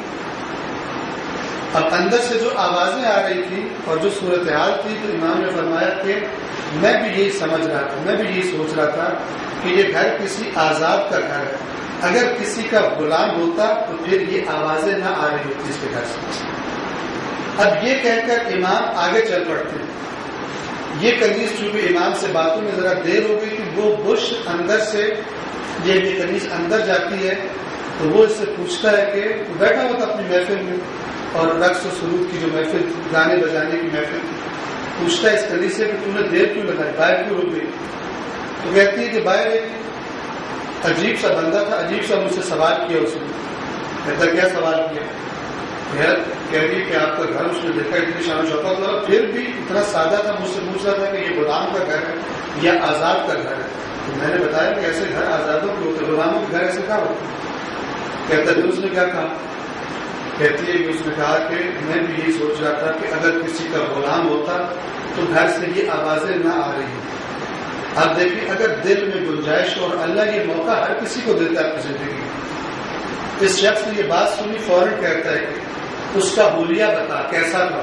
اب اندر سے جو آوازیں آ رہی تھی اور جو صورتحال تھی تو امام نے فرمایا کہ میں بھی یہی سمجھ رہا تھا، میں بھی یہی سوچ رہا تھا کہ یہ گھر کسی آزاد کا گھر ہے، اگر کسی کا غلام ہوتا تو پھر یہ آوازیں نہ آ رہی ہوتی اس کے گھر سے۔ اب یہ کہہ کر امام آگے چل پڑتے ہیں۔ یہ کنیز چونکہ امام سے باتوں میں ذرا دیر ہو گئی کہ وہ بش اندر سے یہ کنیز اندر جاتی ہے تو وہ اس سے پوچھتا ہے کہ وہ بیٹھا ہوا تھا اپنی محفل میں اور رقص و سرود کی جو محفل تھی، گانے بجانے کی محفل تھی، پوچھتا ہے اس کنیز سے کہ تم نے دیر کیوں لگائی، باہر کیوں رک گئی؟ تو کہتی ہے کہ باہر ایک عجیب سا بندہ تھا، عجیب سا مجھ سے سوال کیا اس نے۔ کہتا کیا سوال کیا؟ کہہ رہی کہ آپ کا گھر اس نے دیکھا اتنی شان و شوکت والا، پھر بھی اتنا سادہ تھا، مجھ سے پوچھ رہا تھا کہ یہ غلام کا گھر ہے یا آزاد کا گھر ہے؟ تو میں نے بتایا کہ ایسے گھر آزادوں کے ہوتے، غلاموں کے گھر ایسے کہاں ہوتے؟ کہتا ہے اس نے کیا کہا؟ کہتی ہے کہ اس نے کہا کہ میں بھی یہی سوچ رہا تھا کہ اگر کسی کا غلام ہوتا تو گھر سے یہ آوازیں نہ آ رہی۔ اب دیکھیں اگر دل میں گنجائش ہو، اور اللہ یہ موقع ہر کسی کو دیتا ہے اپنی زندگی میں، اس شخص نے یہ بات سنی فوراً کہتا ہے کہ اس کا حلیہ بتا کیسا تھا۔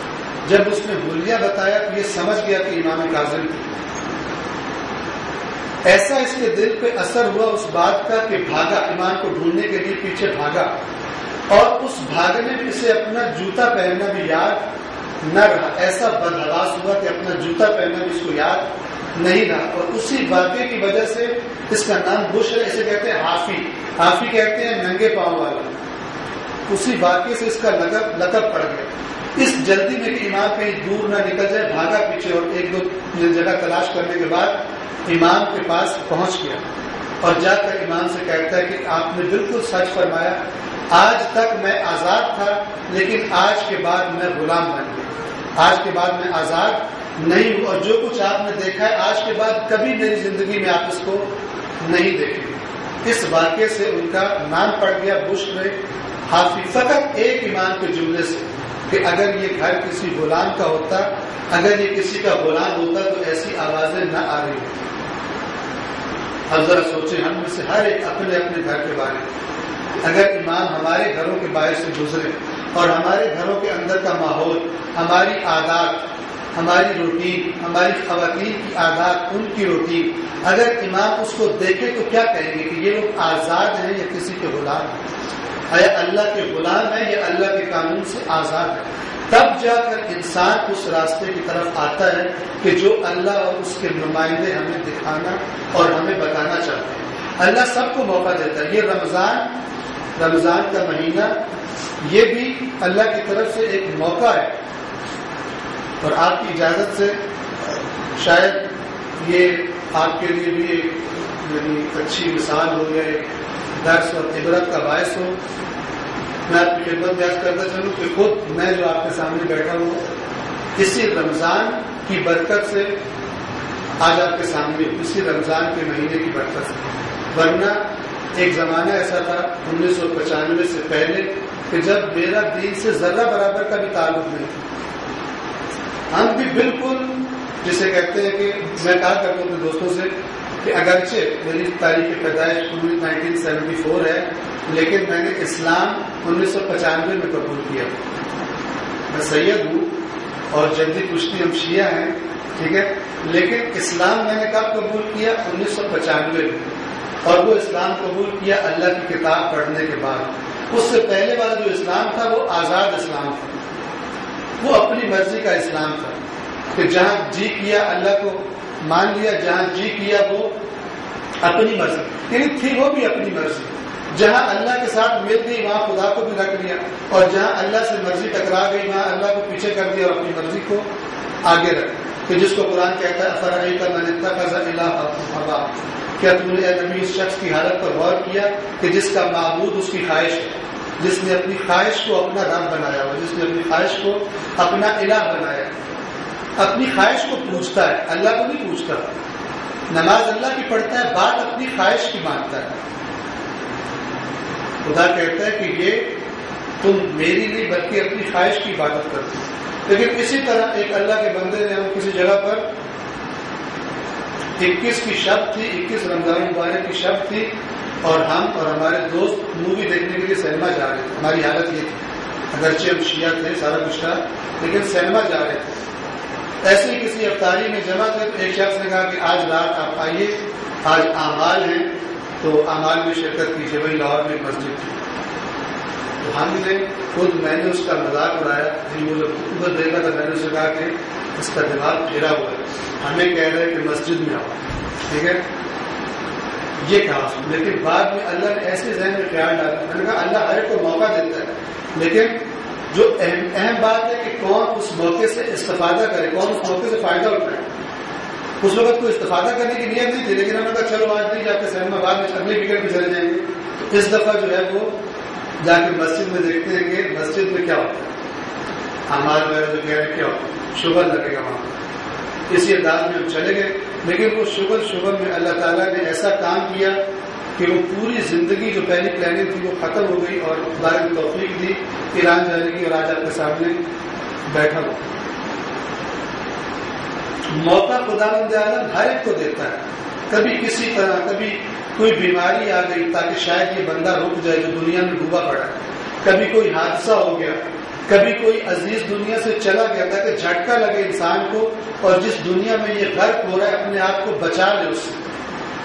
جب اس نے حلیہ بتایا تو یہ سمجھ گیا کہ امام کاظم تھی، ایسا اس کے دل پہ اثر ہوا اس بات کا کہ بھاگا، ایمان کو ڈھونڈنے کے لیے پیچھے بھاگا، اور اس بھاگنے میں اسے اپنا جوتا پہننا بھی یاد نہ رہا. ایسا بدحواس ہوا کہ اپنا جوتا پہننا بھی اس کو یاد نہیں رہا، اور اسی واقعے کی وجہ سے اس کا نام بشر، اسے کہتے ہیں حافی. حافی کہتے ہیں ننگے پاؤں والا. اسی واقعے سے اس کا لقب لقب پڑ گیا. اس جلدی میں کہ امام کہیں دور نہ نکل جائے بھاگا پیچھے، اور ایک دو جگہ تلاش کرنے کے بعد امام کے پاس پہنچ گیا، اور جا کر امام سے کہتا ہے کہ آپ نے بالکل سچ فرمایا، آج تک میں آزاد تھا لیکن آج کے بعد میں غلام بن گیا، آج کے بعد میں آزاد نہیں ہوں، اور جو کچھ آپ نے دیکھا ہے آج کے بعد کبھی میری زندگی میں آپ اس کو نہیں دیکھیں گے. اس واقعے سے ان کا نام پڑ گیا بشر حافی. فقط ایک امام کے جملے سے کہ اگر یہ گھر کسی غلام کا ہوتا، اگر یہ کسی کا غلام ہوتا تو ایسی آوازیں نہ آ رہی ہوتی. اب ذرا سوچیں ہم میں سے ہر ایک اپنے اپنے گھر کے بارے میں. اگر امام ہمارے گھروں کے باہر سے گزرے اور ہمارے گھروں کے اندر کا ماحول، ہماری عادات، ہماری روٹین، ہماری خواتین کی عادات، ان کی روٹین، اگر امام اس کو دیکھے تو کیا کہیں گے کہ یہ لوگ آزاد ہیں یا کسی کے غلام ہیں؟ آیا اللہ کے غلام ہے یا اللہ کے قانون سے آزاد ہے؟ تب جا کر انسان اس راستے کی طرف آتا ہے کہ جو اللہ اور اس کے نمائندے ہمیں دکھانا اور ہمیں بتانا چاہتے ہیں. اللہ سب کو موقع دیتا ہے. یہ رمضان رمضان کا مہینہ یہ بھی اللہ کی طرف سے ایک موقع ہے، اور آپ کی اجازت سے شاید یہ آپ کے لیے بھی ایک یعنی اچھی مثال ہو یا ایک درس اور عبرت کا باعث ہو. میں آپ کی خدمت میں عرض کرتا چلوں کہ خود میں جو آپ کے سامنے بیٹھا ہوں اسی رمضان کی برکت سے آج آپ کے سامنے، اسی رمضان کے مہینے کی برکت سے. ورنہ ایک زمانہ ایسا تھا انیس سو پچانوے سے پہلے کہ جب میرا دین سے ذرہ برابر کا بھی تعلق نہیں تھا. ہم بھی بالکل جسے کہتے ہیں کہ میں کہا کرتا ہوں اپنے دوستوں سے کہ اگرچہ میری تاریخ پیدائش انیس سو سیونٹی فور ہے لیکن میں نے اسلام انیس سو پچانوے میں قبول کیا. میں سید ہوں اور جدید کشتی ہم شیعہ ہیں، ٹھیک ہے، لیکن اسلام میں نے کب قبول کیا؟ انیس سو پچانوے میں. اور وہ اسلام قبول کیا اللہ کی کتاب پڑھنے کے بعد. اس سے پہلے والا جو اسلام تھا وہ آزاد اسلام تھا، وہ اپنی مرضی کا اسلام تھا کہ جہاں جی کیا اللہ کو مان لیا، جہاں جی کیا وہ اپنی مرضی، یعنی تھی وہ بھی اپنی مرضی. جہاں اللہ کے ساتھ مل گئی وہاں خدا کو بھی رکھ لیا، اور جہاں اللہ سے مرضی ٹکرا گئی وہاں اللہ کو پیچھے کر دیا اور اپنی مرضی کو آگے رکھ. کہ جس کو قرآن کہتا ہے افرأیت من اتخذ الہہ ہواہ، کیا تم نے اے نبی اس شخص کی حالت پر غور کیا کہ جس کا معبود اس کی خواہش ہے، جس نے اپنی خواہش کو اپنا رب بنایا ہوا، جس نے اپنی خواہش کو اپنا الہ بنایا، اپنی خواہش کو پوچھتا ہے، اللہ کو نہیں پوچھتا. نماز اللہ کی پڑھتا ہے، بات اپنی خواہش کی مانتا ہے. خدا کہتا ہے کہ یہ تم میری نہیں بلکہ اپنی خواہش کی عبادت کرتے ہو. لیکن اسی طرح ایک اللہ کے بندے نے ہم کسی جگہ پر اکیس کی شب تھی، اکیس رمضان مبارک کی شب تھی، اور ہم اور ہمارے دوست مووی دیکھنے کے لیے سینما جا رہے تھے. ہماری حالت یہ تھی، اگرچہ ہم شیعہ تھے سارا کچھ تھا لیکن سینما جا رہے تھے. ایسے ہی کسی افطاری میں جمع تھے تو ایک شخص نے کہا کہ آج رات آپ آئیے، آج اعمال ہیں تو اعمال میں شرکت کیجیے. وہی لاہور میں ایک مسجد تھی. تو ہم نے خود میں نے اس کا مذاق اڑایا، ادھر دیکھا تھا، میں نے اسے کہا کہ اس کا دماغ پھیرا ہوا ہے، ہمیں کہہ رہے کہ مسجد میں آؤ، ٹھیک ہے، یہ کہا. لیکن بعد میں اللہ نے ایسے ذہن میں خیال ڈالا. میں نے کہا اللہ ہر ایک کو موقع دیتا ہے، لیکن جو اہم اہم بات ہے کہ کون اس موقع سے استفادہ کرے، کون اس موقع سے فائدہ اٹھائے. اس وقت کو استفادہ کرنے کی نیت نہیں تھی، لیکن ہم نے کہا چلو آج نہیں جاتے سینما، بعد میں اگلے ویکینڈ میں چلے جائیں گے. تو اس دفعہ جو ہے وہ جا کے مسجد میں دیکھتے ہیں کہ مسجد میں کیا ہوتا ہے، اعمال وغیرہ جو کہہ رہے ہیں کیا ہوتا ہے، شغل لگے گا وہاں. اسی انداز میں ہم چلے گئے، لیکن وہ شغل شغل میں اللہ تعالیٰ نے ایسا کام کیا کہ وہ پوری زندگی جو پہلی پلاننگ تھی وہ ختم ہو گئی، اور خدا نے توفیق دی ایران جانے کی، اور آج آپ کے سامنے بیٹھا ہوں. موقع خداوند عالم ہر ایک کو دیتا ہے. کبھی کسی طرح کبھی کوئی بیماری آ گئی تاکہ شاید یہ بندہ رک جائے جو دنیا میں ڈوبا پڑا ہے، کبھی کوئی حادثہ ہو گیا، کبھی کوئی عزیز دنیا سے چلا گیا تاکہ جھٹکا لگے انسان کو، اور جس دنیا میں یہ غرق ہو رہا ہے اپنے آپ کو بچا لے اس سے.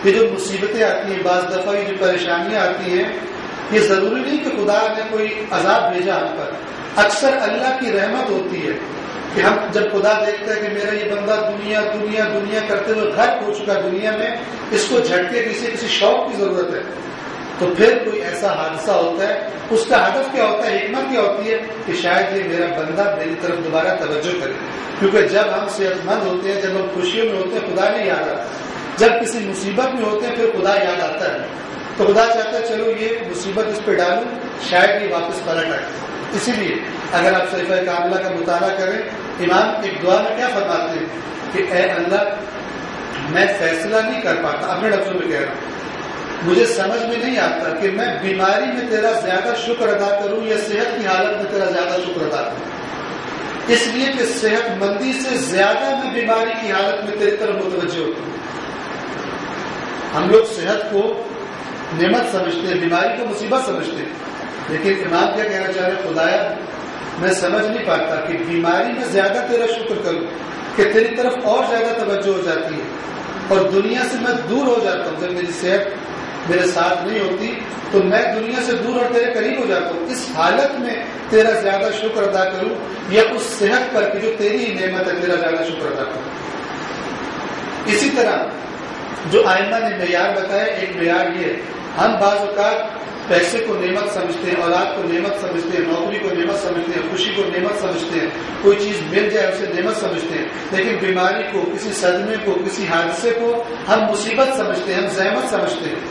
یہ جو مصیبتیں آتی ہیں، بعض دفعہ یہ جو پریشانیاں آتی ہیں، یہ ضروری نہیں کہ خدا نے کوئی عذاب بھیجا ہم پر، اکثر اللہ کی رحمت ہوتی ہے کہ ہم جب خدا دیکھتا ہے کہ میرا یہ بندہ دنیا دنیا دنیا کرتے ہوئے غرق ہو چکا دنیا میں، اس کو جھٹکے کسی کسی شوق کی ضرورت ہے، تو پھر کوئی ایسا حادثہ ہوتا ہے، اس کا ہدف کیا ہوتا ہے، حکمت کیا ہوتی ہے کہ شاید یہ میرا بندہ میری طرف دوبارہ توجہ کرے. کیونکہ جب ہم صحت مند ہوتے ہیں، جب ہم خوشیوں میں ہوتے ہیں، خدا نہیں یاد آتا. جب کسی مصیبت میں ہوتے ہیں پھر خدا یاد آتا ہے. تو خدا چاہتا ہے چلو یہ مصیبت اس پہ ڈالوں، شاید یہ واپس پلٹ آئے. اسی لیے اگر آپ صحیفہ کاملہ کا مطالعہ کریں، امام ایک دعا میں کیا فرماتے ہیں کہ اے اللہ میں فیصلہ نہیں کر پاتا، اپنے لفظوں میں کہہ رہا ہوں، مجھے سمجھ میں نہیں آتا کہ میں بیماری میں تیرا زیادہ شکر ادا کروں یا صحت کی حالت میں تیرا زیادہ شکر ادا کروں، اس لیے کہ صحت مندی سے زیادہ میں بیماری کی حالت میں تیری طرف متوجہ ہوتا ہوں. ہم لوگ صحت کو نعمت سمجھتے ہیں، بیماری کو مصیبت سمجھتے ہیں، لیکن امام کیا کہنا چاہ رہے ہیں، خدایا میں سمجھ نہیں پاتا کہ بیماری میں زیادہ تیرا شکر کروں کہ تیری طرف اور زیادہ توجہ ہو جاتی ہے، اور دنیا سے میں دور ہو جاتا ہوں. جب میری صحت میرے ساتھ نہیں ہوتی تو میں دنیا سے دور اور تیرے قریب ہو جاتا ہوں. اس حالت میں تیرا زیادہ شکر ادا کروں یا اس صحت پر کہ جو تیری ہی نعمت ہے تیرا زیادہ شکر ادا کروں. اسی طرح جو آئمہ نے معیار بتایا، ایک معیار یہ ہے، ہم بعض اوقات پیسے کو نعمت سمجھتے ہیں، اولاد کو نعمت سمجھتے ہیں، نوکری کو نعمت سمجھتے ہیں، خوشی کو نعمت سمجھتے ہیں، کوئی چیز مل جائے اسے نعمت سمجھتے ہیں، لیکن بیماری کو، کسی صدمے کو، کسی حادثے کو ہم مصیبت سمجھتے ہیں، ہم زحمت سمجھتے ہیں.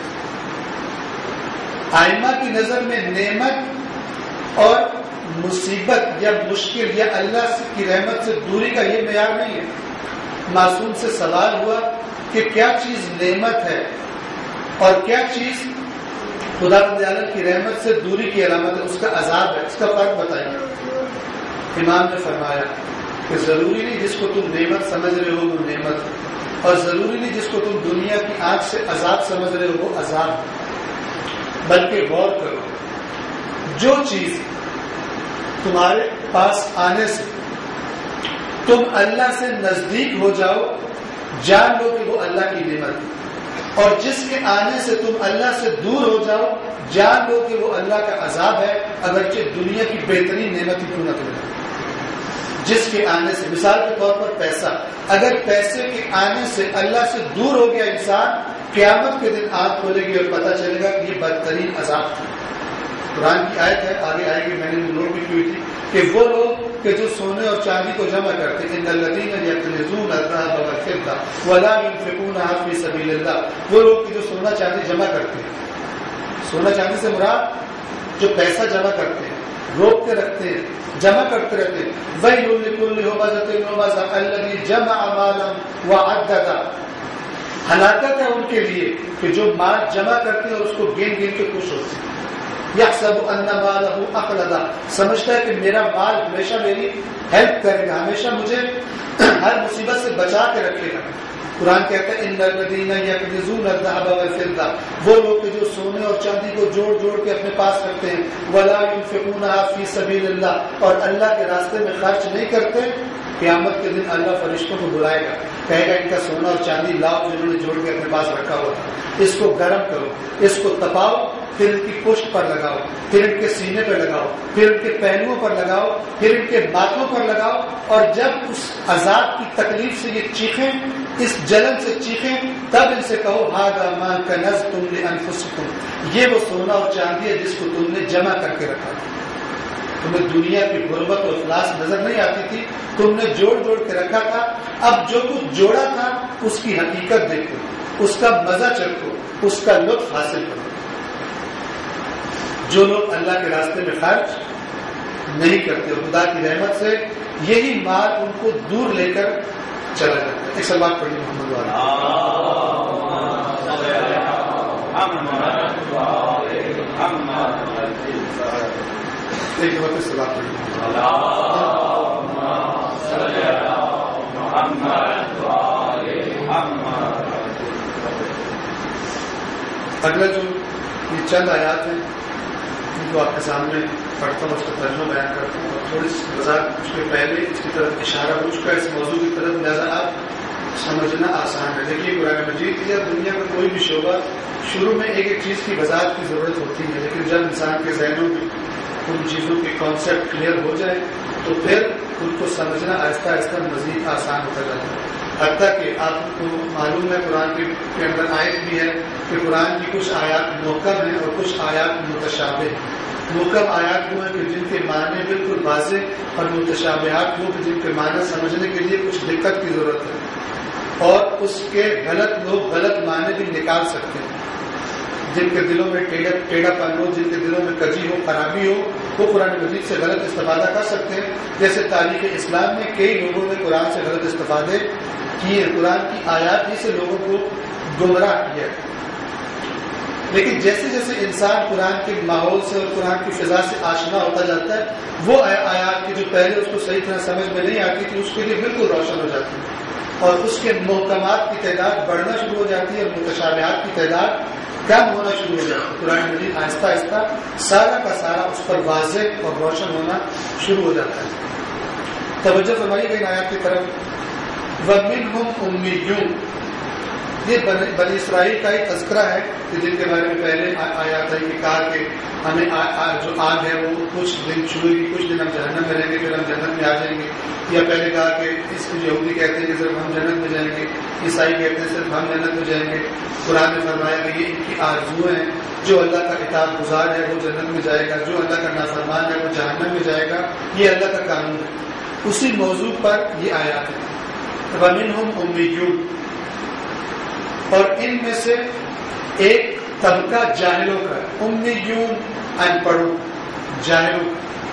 آئمہ کی نظر میں نعمت اور مصیبت یا مشکل یا اللہ کی رحمت سے دوری کا یہ معیار نہیں ہے. معصوم سے سوال ہوا کہ کیا چیز نعمت ہے اور کیا چیز خدا بند عالم کی رحمت سے دوری کی علامت ہے، اس کا عذاب ہے، اس کا فرق بتائیے. امام نے فرمایا کہ ضروری نہیں جس کو تم نعمت سمجھ رہے ہو وہ نعمت ہے، اور ضروری نہیں جس کو تم دنیا کی آنکھ سے عذاب سمجھ رہے ہو وہ عذاب ہے. بلکہ غور کرو، جو چیز تمہارے پاس آنے سے تم اللہ سے نزدیک ہو جاؤ، جان لو کہ وہ اللہ کی نعمت ہے، اور جس کے آنے سے تم اللہ سے دور ہو جاؤ، جان لو کہ وہ اللہ کا عذاب ہے، اگرچہ دنیا کی بہترین نعمت ہی کیوں نہ تمہیں. جس کے آنے سے، مثال کے طور پر پیسہ، اگر پیسے کے آنے سے اللہ سے دور ہو گیا انسان، قیامت کے دن آنکھ کھولے گی اور پتہ چلے گا کہ یہ بدترین عذاب تھا. قرآن کی آیت ہے، آگے آئے گی، میں نے نوٹ بھی کی ہوئی تھی کہ وہ لوگ کہ جو سونے اور چاندی کو جمع کرتے ہیں، ان الذین یکنزون الذهب والفضة ولا ينفقونها فی سبیل اللہ، وہ لوگ کہ جو سونا چاندی جمع کرتے ہیں. سونا چاندی سے مراد جو پیسہ جمع کرتے ہیں، روک کے رکھتے ہیں، جمع کرتے رہتے ہیں. ویل لکل ہمزۃ لمزہ الذی جمع مالا وعددہ، ہلاکت ہے ان کے لیے کہ جو مال جمع کرتے ہیں اور اس کو گن گن کے خوش ہوتے ہیں. یحسب ان مالہ اخلدہ، سمجھتا ہے کہ میرا مال ہمیشہ میری ہیلپ کرے گا، ہمیشہ مجھے ہر مصیبت سے بچا کے رکھے گا. قرآن کہتا ہے ان الذین یکنزون الذهب والفضة، وہ لوگ جو سونے اور چاندی کو جوڑ جوڑ کے اپنے پاس رکھتے ہیں، ولا ينفقونها فی سبیل اللہ، اور اللہ کے راستے میں خرچ نہیں کرتے، قیامت کے دن اللہ فرشتوں کو بلائے گا، کہے گا ان کا سونا اور چاندی لاؤ جنہوں نے جوڑ کے اپنے پاس رکھا ہوا تھا، اس کو گرم کرو، اس کو تپاؤ، پھر ان کی پشت پر لگاؤ، پھر ان کے سینے پر لگاؤ، پھر ان کے پہلوؤں پر لگاؤ، پھر ان کے ماتھوں پر لگاؤ، اور جب اس عذاب کی تکلیف سے یہ چیخیں، اس جلن سے چیخیں، تب ان سے کہو ھذا ما کنزتم لانفسکم، یہ وہ سونا اور چاندی ہے جس کو تم نے جمع کر کے رکھا تھا. تمہیں دنیا کی غربت اور افلاس نظر نہیں آتی تھی، تم نے جوڑ جوڑ کے رکھا تھا، اب جو کچھ جوڑا تھا اس کی حقیقت دیکھو، اس کا مزہ چکھو، اس کا لطف حاصل کرو. جو لوگ اللہ کے راستے میں خرچ نہیں کرتے، خدا کی رحمت سے یہی مال ان کو دور لے کر چلا جاتا ہے. ایک سلوات پڑھی محمد والا. ایک وقت سلوات پڑھی. اگلا جو یہ چند آیات ہیں جو آپ کے سامنے پڑھتا ہوں، اس کا ترجمہ بیان کرتا ہوں، اور تھوڑی سی وضاحت اس کے پہلے اس کی طرف اشارہ ہو چکا ہے اس موضوع کی طرف، لہٰذا آپ سمجھنا آسان ہے. دیکھیے قرآن مجید یا دنیا کا کوئی بھی شعبہ شروع میں ایک ایک چیز کی وضاحت کی ضرورت ہوتی ہے، لیکن جب انسان کے ذہنوں میں ان چیزوں کے کانسیپٹ کلیئر ہو جائے تو پھر ان کو سمجھنا آہستہ آہستہ مزید آسان ہوتا جاتا ہے. حتیٰ کہ آپ کو معلوم ہے قرآن کے اندر آیت بھی ہے کہ قرآن کی کچھ آیات محکم ہیں اور کچھ آیات متشابہ ہیں. محکم آیات وہ ہیں کہ جن کے معنی بالکل واضح اور متشابہات وہ کہ جن کے معنی سمجھنے کے لیے کچھ دقت کی ضرورت ہے اور اس کے غلط لوگ غلط معنی بھی نکال سکتے ہیں. جن کے دلوں میں ٹیڑھا ٹیڑھا پن ہو، جن کے دلوں میں کجی ہو، خرابی ہو، وہ قرآن مجید سے غلط استفادہ کر سکتے ہیں. جیسے تاریخ اسلام میں کئی لوگوں نے قرآن سے غلط استفادے کیے، قرآن کی آیات ہی سے لوگوں کو گمراہ کیا. لیکن جیسے جیسے انسان قرآن کے ماحول سے اور قرآن کی فضا سے آشنا ہوتا جاتا ہے، وہ آیات کی جو پہلے اس کو صحیح طرح سمجھ میں نہیں آتی تھی اس کے لیے بالکل روشن ہو جاتی ہے اور اس کے محکمات کی تعداد بڑھنا شروع ہو جاتی ہے اور متشابہات کی تعداد کم ہونا شروع ہو جاتا ہے. قرآن مجید آہستہ آہستہ سارا کا سارا اس پر واضح اور روشن ہونا شروع ہو جاتا ہے. توجہ فرمائیے گا ان آیات کی طرف. وَمِنْهُمْ أُمِّيُّونَ، یہ بنی اسرائیل کا ایک تذکرہ ہے کہ جن کے بارے میں پہلے آیات ہے کہ کہا کہ ہمیں جو آگ ہے وہ کچھ دن چھوئے گی، کچھ دن ہم جہنم میں رہیں گے، پھر ہم جنت میں آ جائیں گے. یا پہلے کہا کہ اس کو یہودی کہتے ہیں کہ صرف ہم جنت میں جائیں گے، عیسائی کہتے ہیں صرف ہم جنت میں جائیں گے. قرآن نے فرمایا کہ یہ ان کی آرزویں ہیں، جو اللہ کا اطاعت گزار ہے وہ جنت میں جائے گا، جو اللہ کا نافرمان ہے وہ جہنم میں جائے گا. یہ اللہ کا قانون ہے. اسی موضوع پر یہ آیات ہے. وَمِنْهُمْ أُمِّيُّونَ، اور ان میں سے ایک طبقہ جاہلوں کا. امیون ان پڑھو، جاہلوں.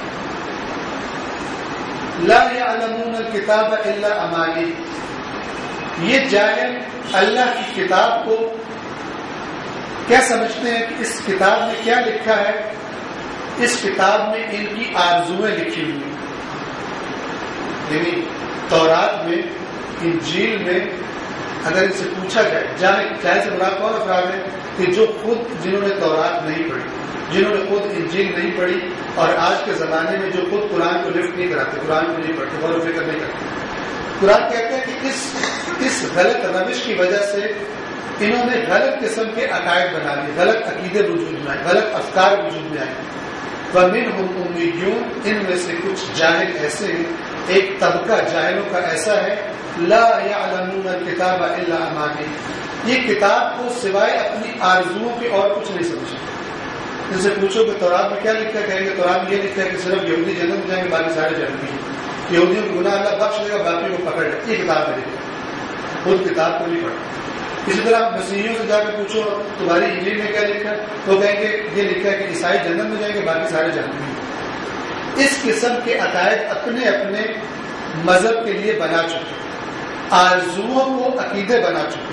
لا يعلمون الكتاب الا امانی، یہ جاہل اللہ کی کتاب کو کیا سمجھتے ہیں کہ اس کتاب میں کیا لکھا ہے؟ اس کتاب میں ان کی آرزویں لکھی ہوئی ہیں. یعنی تورات میں، انجیل میں اگر ان سے پوچھا جائے، جانے چاہے سے مراد کون افراد ہے کہ جو خود جنہوں نے تورات نہیں پڑھی، جنہوں نے خود انجیل نہیں پڑھی اور آج کے زمانے میں جو خود قرآن کو لفٹ نہیں کراتے، قرآن کو نہیں پڑھتے، غور و فکر نہیں کرتے. قرآن کہتے ہیں کہ اس اس غلط روش کی وجہ سے انہوں نے غلط قسم کے عقائد بنا لیے، غلط عقیدے وجود میں آئے، غلط افکار وجود میں آئے. وَمِنْهُمْ أُمِّيُّونَ، ان میں سے کچھ جاہل ایسے ہیں، ایک طبقہ جاہلوں کا ایسا ہے. لا يعلمون الكتاب الا امانی، یہ کتاب کو سوائے اپنی آرزوؤں کے اور کچھ نہیں سمجھتے. ان سے پوچھو کہ تورات میں کیا لکھا ہے، کہیں گے تورات میں یہ لکھا ہے کہ صرف یہودی جنت میں جائیں گے، باقی سارے جنتی ہیں. یہودیوں کو گناہ اللہ بخش دے گا، باقی کو پکڑ لے. یہ کتاب میں لکھا ہے، خود کتاب کو نہیں پڑھا. اسی طرح مسیحیوں سے جا کے پوچھو تمہاری انجیل میں کیا لکھا ہے، تو کہیں گے یہ لکھا ہے کہ عیسائی جنت میں جائیں گے، باقی سارے جنتی ہیں. اس قسم کے عقائد اپنے اپنے مذہب کے لیے بنا چکے، آرزوؤں کو عقیدے بنا چکے.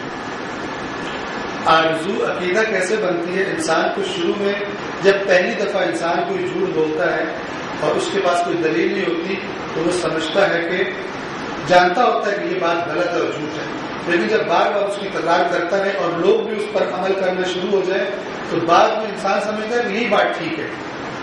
آرزو عقیدہ کیسے بنتی ہے؟ انسان کو شروع میں جب پہلی دفعہ انسان کوئی جھوٹ بولتا ہے اور اس کے پاس کوئی دلیل نہیں ہوتی تو وہ سمجھتا ہے کہ جانتا ہوتا ہے کہ یہ بات غلط ہے اور جھوٹ ہے. لیکن جب بار بار اس کی تکرار کرتا رہے اور لوگ بھی اس پر عمل کرنا شروع ہو جائے تو بعد میں انسان سمجھتا ہے کہ یہی بات ٹھیک ہے.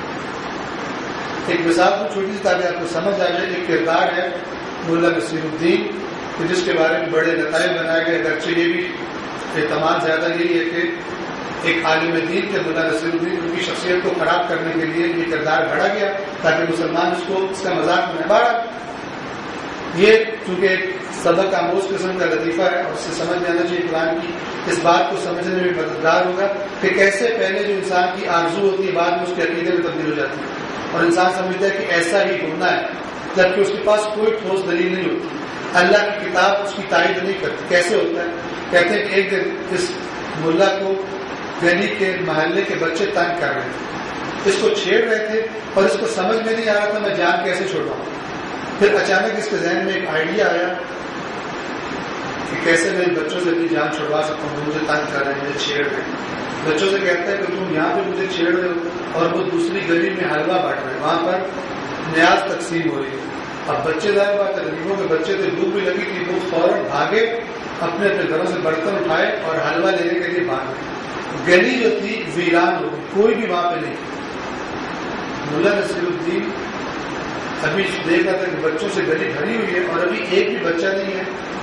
ایک مثال کو چھوٹی سی تاکہ آپ کو سمجھ آ جائے. ایک کردار ہے مولا نصیر الدین جس کے بارے میں بڑے نتائج بنائے گئے. اگرچہ یہ بھی اعتماد زیادہ یہی ہے کہ ایک عالم دین کے مولا نصیر الدین ان کی شخصیت کو خراب کرنے کے لیے یہ کردار گھڑا گیا تاکہ مسلمان اس کو اس کا مذاق بنائے. بارہ یہ چونکہ ایک سبق آموز قسم کا لطیفہ ہے اور اس سے سمجھ میں آنا چاہیے قرآن کی. اس بات کو سمجھنے میں مددگار ہوگا کہ کیسے پہلے جو انسان کی آرزو ہوتی ہے بعد میں اس کے عقیدے میں تبدیل ہو جاتی ہے اور انسان سمجھتا ہے کہ ایسا ہی ہونا ہے جبکہ اس کے پاس کوئی ٹھوس دلیل نہیں ہوتی. اللہ کی کتاب اس کی تائید نہیں کرتی. کیسے ہوتا ہے؟ کہتے ہیں کہ ایک دن اس ملا کو گلی کے محلے کے بچے تنگ کر رہے تھے، اس کو چھیڑ رہے تھے اور اس کو سمجھ میں نہیں آ رہا تھا میں جان کیسے چھوڑاؤں. پھر اچانک اس کے ذہن میں ایک آئیڈیا آیا کہ کیسے میں ان بچوں سے اپنی جان چھڑوا سکتا ہوں، مجھے تنگ کر رہے ہیں، مجھے چھیڑ رہے ہیں. بچوں سے کہتا ہے کہ تم یہاں پہ مجھے چھیڑ رہے ہو اور وہ دوسری گلی میں حلوہ بانٹ رہے ہیں، وہاں پر نیاز تقسیم ہو رہی ہے. اب بچے ظاہر بات ہے غریبوں کے بچے تھے، بھوک بھی لگی تھی، وہ فوراً بھاگے اپنے اپنے گھروں سے برتن اٹھائے اور حلوہ لینے کے لیے بھاگ گئے. گلی جو تھی ویران ہو گئی، کوئی بھی وہاں پہ نہیں. ملا نصیر الدین ابھی دیکھ رہا تھا کہ بچوں سے گلی بھری ہوئی ہے اور ابھی ایک بھی بچہ نہیں ہے.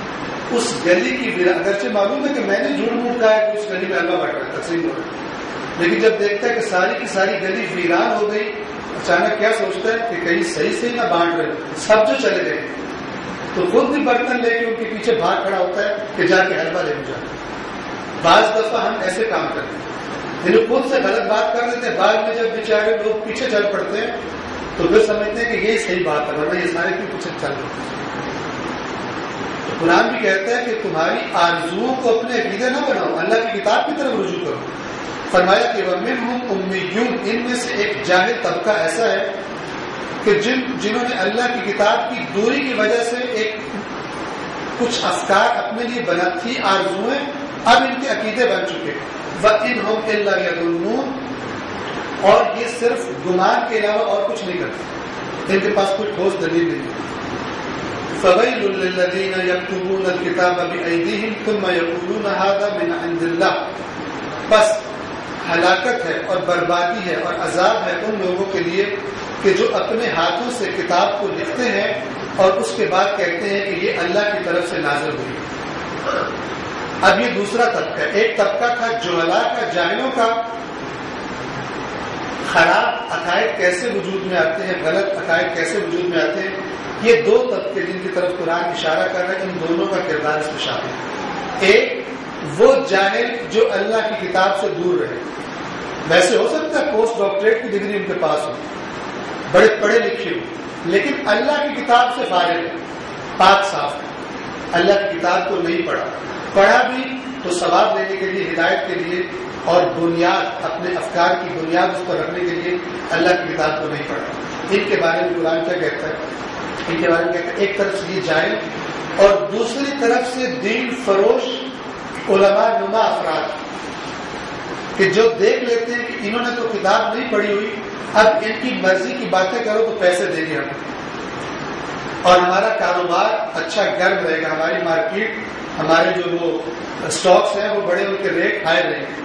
اس گلی کی ویران، اگرچہ معلوم ہے کہ میں نے جھوٹ موٹ کہا ہے کہ اس گلی میں حلوہ بٹ رہا ہے، تقسیم ہو رہا ہے، لیکن جب دیکھتا ہے کہ ساری کی ساری گلی ویران ہو گئی، اچانک کیا سوچتا ہے کہ کہیں صحیح سے نہ بانٹ رہے، سب جو چلے گئے، تو خود بھی برتن لے کے ان کے پیچھے بھاگ کھڑا ہوتا ہے کہ جا کے حلوہ لے جاتا ہے۔ بعض دفعہ ہم ایسے کام کرتے ہیں، یعنی خود سے غلط بات کر دیتے ہیں، بعد میں جب بیچارے لوگ پیچھے چل پڑتے ہیں تو پھر سمجھتے ہیں کہ یہ صحیح بات ہے، ورنہ یہ سارے کیوں پیچھے چل پڑتے ہیں۔ تو قرآن بھی کہتا ہے کہ تمہاری آرزوؤں کو اپنے عقیدے نہ بناؤ، اللہ کی کتاب کی طرف رجوع کرو۔ فرمایا کہ وَمِنْهُمْ أُمِّيُّونَ، ان میں سے ایک جاہل طبقہ ایسا ہے کہ جن جنہوں نے اللہ کی کتاب کی دوری کی وجہ سے ایک کچھ افکار اپنے لیے بنا تھی، آرزویں اب ان کے عقیدے بن چکے۔ وَإِنْهُمْ إِلَّا يَظُنُّونَ، اور یہ صرف گمان کے علاوہ اور کچھ نہیں کرتے، ان کے پاس کوئی ٹھوس دلیل نہیں۔ فَوَيْلٌ لِّلَّذِينَ يَكْتُبُونَ الْكِتَابَ بِأَيْدِيهِمْ ثُمَّ يَقُولُونَ هَٰذَا مِنْ عِندِ اللَّهِ، بس ہلاکت ہے اور بربادی ہے اور عذاب ہے ان لوگوں کے لیے کہ جو اپنے ہاتھوں سے کتاب کو لکھتے ہیں اور اس کے بعد کہتے ہیں کہ یہ اللہ کی طرف سے نازل ہوئی۔ اب یہ دوسرا طبقہ ہے۔ ایک طبقہ تھا جہلاء کا، جاہلوں کا، خراب عقائد کیسے وجود میں آتے ہیں، غلط عقائد کیسے وجود میں آتے ہیں، یہ دو طبقے جن کی طرف قرآن اشارہ کر رہا ہے، ان دونوں کا کردار اس میں شامل ہے۔ ایک وہ جاہل جو اللہ کی کتاب سے دور رہے، ویسے ہو سکتا ہے پوسٹ ڈاکٹریٹ کی ڈگری ان کے پاس ہو، بڑے پڑھے لکھے ہو، لیکن اللہ کی کتاب سے فارغ ہے، پاک صاف ہے، اللہ کی کتاب کو نہیں پڑھا، پڑھا بھی تو ثواب لینے کے لیے، ہدایت کے لیے، اور بنیاد اپنے افکار کی بنیاد اس پر رکھنے کے لیے اللہ کی کتاب کو نہیں پڑھا۔ ان کے بارے میں قرآن کیا کہتا ہے؟ ان کے بارے میں کہتا ہے ایک طرف سے یہ جاہل اور دوسری طرف سے دین فروش علماء نما افراد کہ جو دیکھ لیتے ہیں کہ انہوں نے تو کتاب نہیں پڑھی ہوئی، اب ان کی مرضی کی باتیں کرو تو پیسے دیں گے ہم، اور ہمارا کاروبار اچھا گرم رہے گا، ہماری مارکیٹ، ہمارے جو وہ اسٹاکس ہیں وہ بڑے، ان کے ریٹ ہائی رہیں گے۔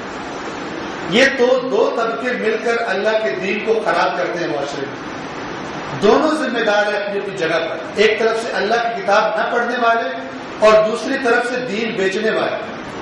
یہ تو دو طبقے مل کر اللہ کے دین کو خراب کرتے ہیں معاشرے میں۔ دونوں ذمہ دار ہیں اپنی اپنی جگہ پر، ایک طرف سے اللہ کی کتاب نہ پڑھنے والے اور دوسری طرف سے دین بیچنے والے۔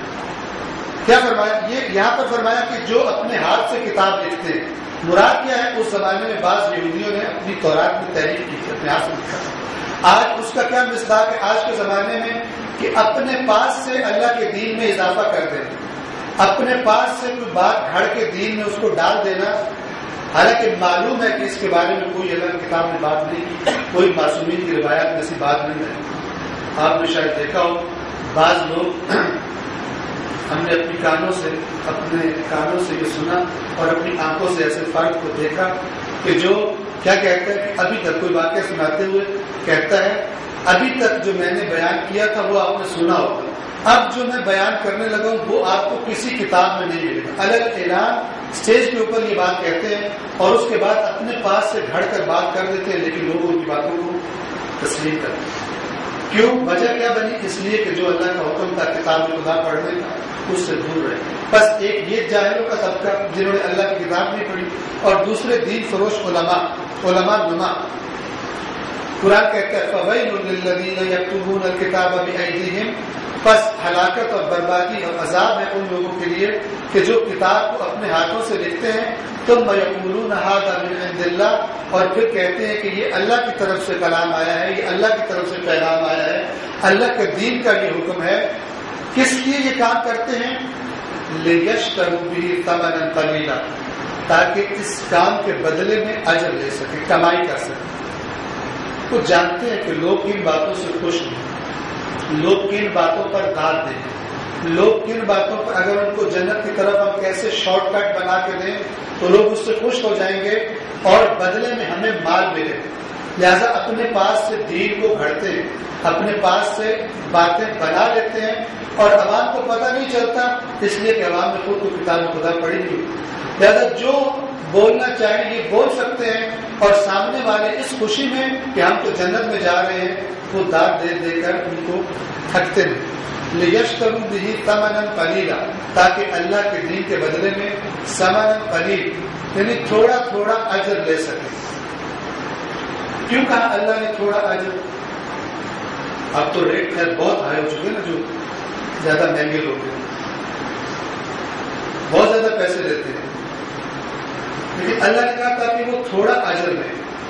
کیا فرمایا؟ یہ یہاں پر فرمایا کہ جو اپنے ہاتھ سے کتاب لکھتے ہیں، مراد کیا ہے؟ اس زمانے میں بعض یہودیوں نے اپنی تورات میں تحریف کی تھی، اپنے ہاتھ سے لکھا۔ آج اس کا کیا مصداق ہے آج کے زمانے میں کہ اپنے پاس سے اللہ کے دین میں اضافہ کر دینا، اپنے پاس سے کوئی بات گھڑ کے دین میں اس کو ڈال دینا، حالانکہ معلوم ہے کہ اس کے بارے میں کوئی اللہ کی کتاب نے بات نہیں کی، کوئی معصومین کی روایات میں ایسی بات نہیں ہے۔ آپ نے شاید دیکھا ہو بعض لوگ، ہم نے اپنی کانوں سے اپنے کانوں سے یہ سنا اور اپنی آنکھوں سے ایسے فرد کو دیکھا کہ جو کیا کہتا ہے کہ ابھی تک کوئی واقعہ سناتے ہوئے کہتا ہے ابھی تک جو میں نے بیان کیا تھا وہ آپ نے سنا ہوگا، اب جو میں بیان کرنے لگا ہوں وہ آپ کو کسی کتاب میں نہیں ملے گا۔ الگ اعلان اسٹیج کے اوپر یہ بات کہتے ہیں اور اس کے بعد اپنے پاس سے گھڑ کر بات کر دیتے ہیں، لیکن لوگ ان کی باتوں کو تسلیم کرتے ہیں۔ کیوں؟ وجہ کیا بنی؟ اس لیے کہ جو اللہ کا حکم تھا کتاب خدا پڑھنے کا اس سے دور رہے۔ بس ایک یہ جاہلوں کا طبقہ جنہوں نے اللہ کی کتاب نہیں پڑھی، اور دوسرے دین فروش علماء علماء نما۔ قرآن کہتا ہے فَوَيْلٌ لِّلَّذِينَ يَكْتُبُونَ الْكِتَابَ بِأَيْدِيهِمْ، بس ہلاکت اور بربادی اور عذاب ہے ان لوگوں کے لیے کہ جو کتاب کو اپنے ہاتھوں سے لکھتے ہیں، ثُمَّ يَقُولُونَ هَٰذَا مِنْ عِندِ اللَّهِ، اور پھر کہتے ہیں کہ یہ اللہ کی طرف سے کلام آیا ہے، یہ اللہ کی طرف سے پیغام آیا ہے، اللہ کے دین کا یہ حکم ہے۔ کس لیے یہ کام کرتے ہیں؟ لِيَشْتَرُوا بِهِ ثَمَنًا قَلِيلًا، تاکہ اس کام کے بدلے میں اجر لے سکیں، کمائی کر سکیں۔ وہ جانتے ہیں کہ لوگ کن باتوں سے خوش ہیں، لوگ کن باتوں پر داد دیں، لوگ کن باتوں پر اگر ان کو جنت کی طرف ہم کیسے شارٹ کٹ بنا کے دیں تو لوگ اس سے خوش ہو جائیں گے اور بدلے میں ہمیں مال ملے، لہذا اپنے پاس سے دین کو گھڑتے ہیں، اپنے پاس سے باتیں بنا لیتے ہیں اور عوام کو پتہ نہیں چلتا، اس لیے کہ عوام نے خود کو کتاب خدا پڑھی نہیں، لہذا جو بولنا چاہیں یہ بول سکتے ہیں، اور سامنے والے اس خوشی میں کہ ہم تو جنت میں جا رہے ہیں وہ داد دے دے کر ان کو تھکتے ہیں۔ لِيَشْتَرُوا بِهِ ثَمَنًا قَلِيلًا، تاکہ اللہ کے دین کے بدلے میں ثمن قلیل یعنی تھوڑا تھوڑا اجر لے سکے۔ کیوں کہا اللہ نے تھوڑا اجر؟ اب تو ریٹ خیر بہت ہائی ہو چکے نا، جو زیادہ مہنگے لوگ ہیں بہت زیادہ پیسے دیتے ہیں، لیکن اللہ نے کہا تاکہ وہ تھوڑا اجر لیں،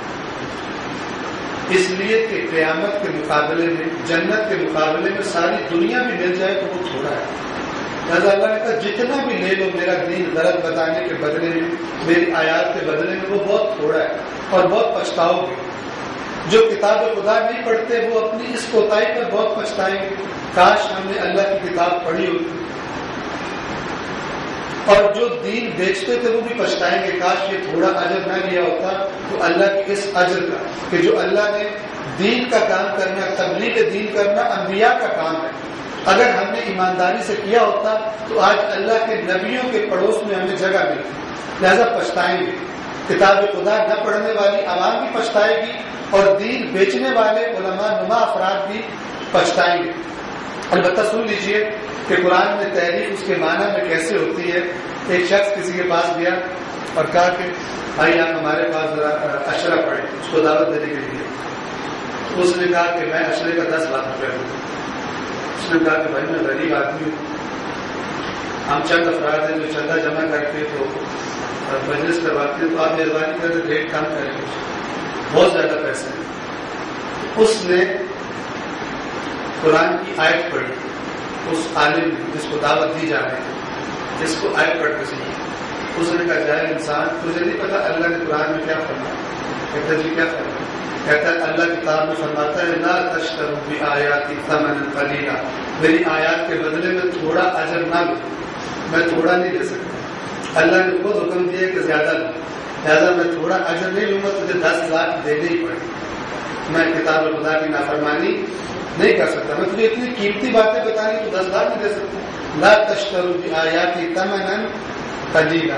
اس لیے کہ قیامت کے مقابلے میں، جنت کے مقابلے میں ساری دنیا بھی مل جائے تو وہ تھوڑا ہے۔ لہٰذا اللہ نے کہا جتنا بھی لے لو میرا دین غلط بتانے کے بدلے میں، میری آیات کے بدلے میں، وہ بہت تھوڑا ہے اور بہت پچھتاؤ گے۔ جو کتاب خدا نہیں پڑھتے وہ اپنی اس کوتاہی پر بہت پچھتائیں گے، کاش ہم نے اللہ کی کتاب پڑھی ہوتی۔ اور جو دین بیچتے تھے وہ بھی پچھتائیں گے، کاش یہ تھوڑا اجر نہ لیا ہوتا تو اللہ کے اس اجر کا، کہ جو اللہ نے دین کا کام کرنا، تبلیغ دین کرنا انبیاء کا کام ہے، اگر ہم نے ایمانداری سے کیا ہوتا تو آج اللہ کے نبیوں کے پڑوس میں ہمیں جگہ ملتی۔ لہذا پچھتائیں گے، کتاب خدا نہ پڑھنے والی عوام بھی پچھتائے گی اور دین بیچنے والے علماء نما افراد بھی پچھتائیں گے۔ البتہ سن لیجئے کہ قرآن میں تحریف اس کے معنی میں کیسے ہوتی ہے۔ ایک شخص کسی کے پاس گیا اور کہا کہ بھائی آپ ہمارے پاس ذرا اشرہ پڑھیں، اس کو دعوت دینے کے لیے۔ اس نے کہا کہ میں اشرے کا دس لاکھ روپے دوں۔ اس نے کہا کہ بھائی میں غریب آدمی ہوں، ہم چند افراد ہیں جو چندہ جمع کر کے تو مجلس کرواتے ہیں، تو آپ مہربانی کر کے ریٹ کم کریں، بہت زیادہ پیسے ہیں۔ اس نے قرآن کی آیت پڑھی، اس عالم جس کو دعوت دی جا رہی ہے، جس کو آیت پڑھ کے سنی، اس نے کہا جاہل انسان تجھے نہیں پتا اللہ نے قرآن میں کیا فرمایا؟ کہتا جی کیا فرمایا؟ کہتا ہے اللہ کتاب میں فرماتا ہے لا تشتروا بآیاتی ثمنا قلیلا، میری آیات کے بدلے میں تھوڑا اجر نہ لو، میں تھوڑا نہیں دے سکتا۔ اللہ نے خود حکم دیا کہ زیادہ لو، لہٰذا میں تھوڑا اجر نہیں لوں گا، تجھے دس لاکھ دینے ہی پڑے، میں کتاب خدا کی نافرمانی نہیں کر سکتا، میں تجھے اتنی قیمتی باتیں بتانی تو دس لاکھ نہیں دے سکتا۔ لا تشتروا بآیاتی ثمنا قلیلا۔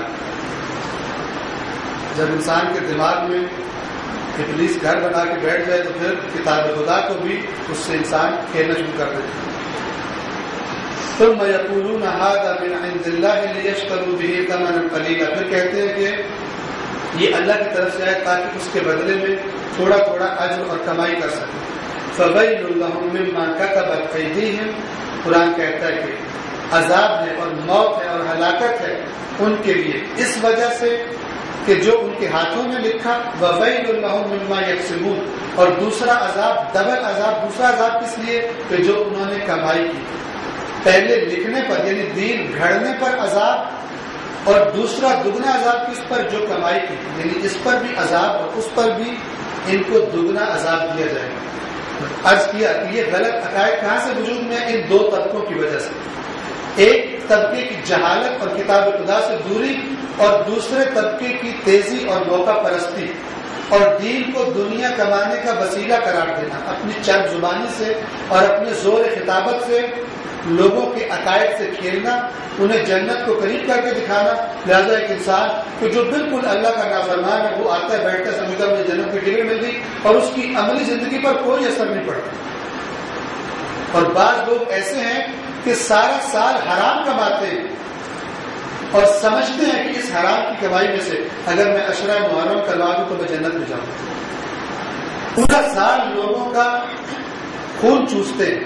جب انسان کے دماغ میں ابلیس گھر بنا کے بیٹھ جائے تو پھر کتاب خدا کو بھی اس سے انسان کھیلنا شروع کر دیتا ہے۔ ثم یقولون ھذا من عند اللہ لیشتروا بہ ثمنا قلیلا، پھر کہتے ہیں کہ یہ اللہ کی طرف سے ہے تاکہ اس کے بدلے میں تھوڑا تھوڑا اجر اور کمائی کر سکیں۔ فویل لہم مما کتبت ایدیہم، قرآن کہتا ہے کہ عذاب ہے اور موت ہے اور ہلاکت ہے ان کے لیے اس وجہ سے کہ جو ان کے ہاتھوں میں لکھا، وَوَيْلٌ لَهُم مِّمَّا يَكْسِبُونَ، اور دوسرا عذاب، ڈبل عذاب، دوسرا عذاب کس لیے کہ جو انہوں نے کمائی کی، پہلے لکھنے پر یعنی دین گھڑنے پر عذاب، اور دوسرا دگنا عذاب کس پر؟ جو کمائی کی، یعنی اس پر بھی عذاب اور اس پر بھی ان کو دگنا عذاب دیا جائے گا۔ عرض کیا کہ یہ غلط عقائد کہاں سے وجود میں؟ ان دو طبقوں کی وجہ سے، ایک طبقے کی جہالت اور کتاب خدا سے دوری، اور دوسرے طبقے کی تیزی اور موقع پرستی اور دین کو دنیا کمانے کا وسیلہ قرار دینا، اپنی چند زبانی سے اور اپنے زور خطابت سے لوگوں کے عقائد سے کھیلنا، انہیں جنت کو قریب کر کے دکھانا۔ لہذا ایک انسان کہ جو بالکل اللہ کا نافرمان ہے وہ آتا ہے، بیٹھتا ہے، سمجھتا مجھے جنت کی ٹکٹ مل گئی، اور اس کی عملی زندگی پر کوئی اثر نہیں پڑتا۔ اور بعض لوگ ایسے ہیں کہ سارا سال حرام کماتے ہیں اور سمجھتے ہیں کہ اس حرام کی کمائی میں سے اگر میں عشرہ محرم کروا دوں تو میں جنت میں جاؤں۔ پورا سال لوگوں کا خون چوستے ہیں۔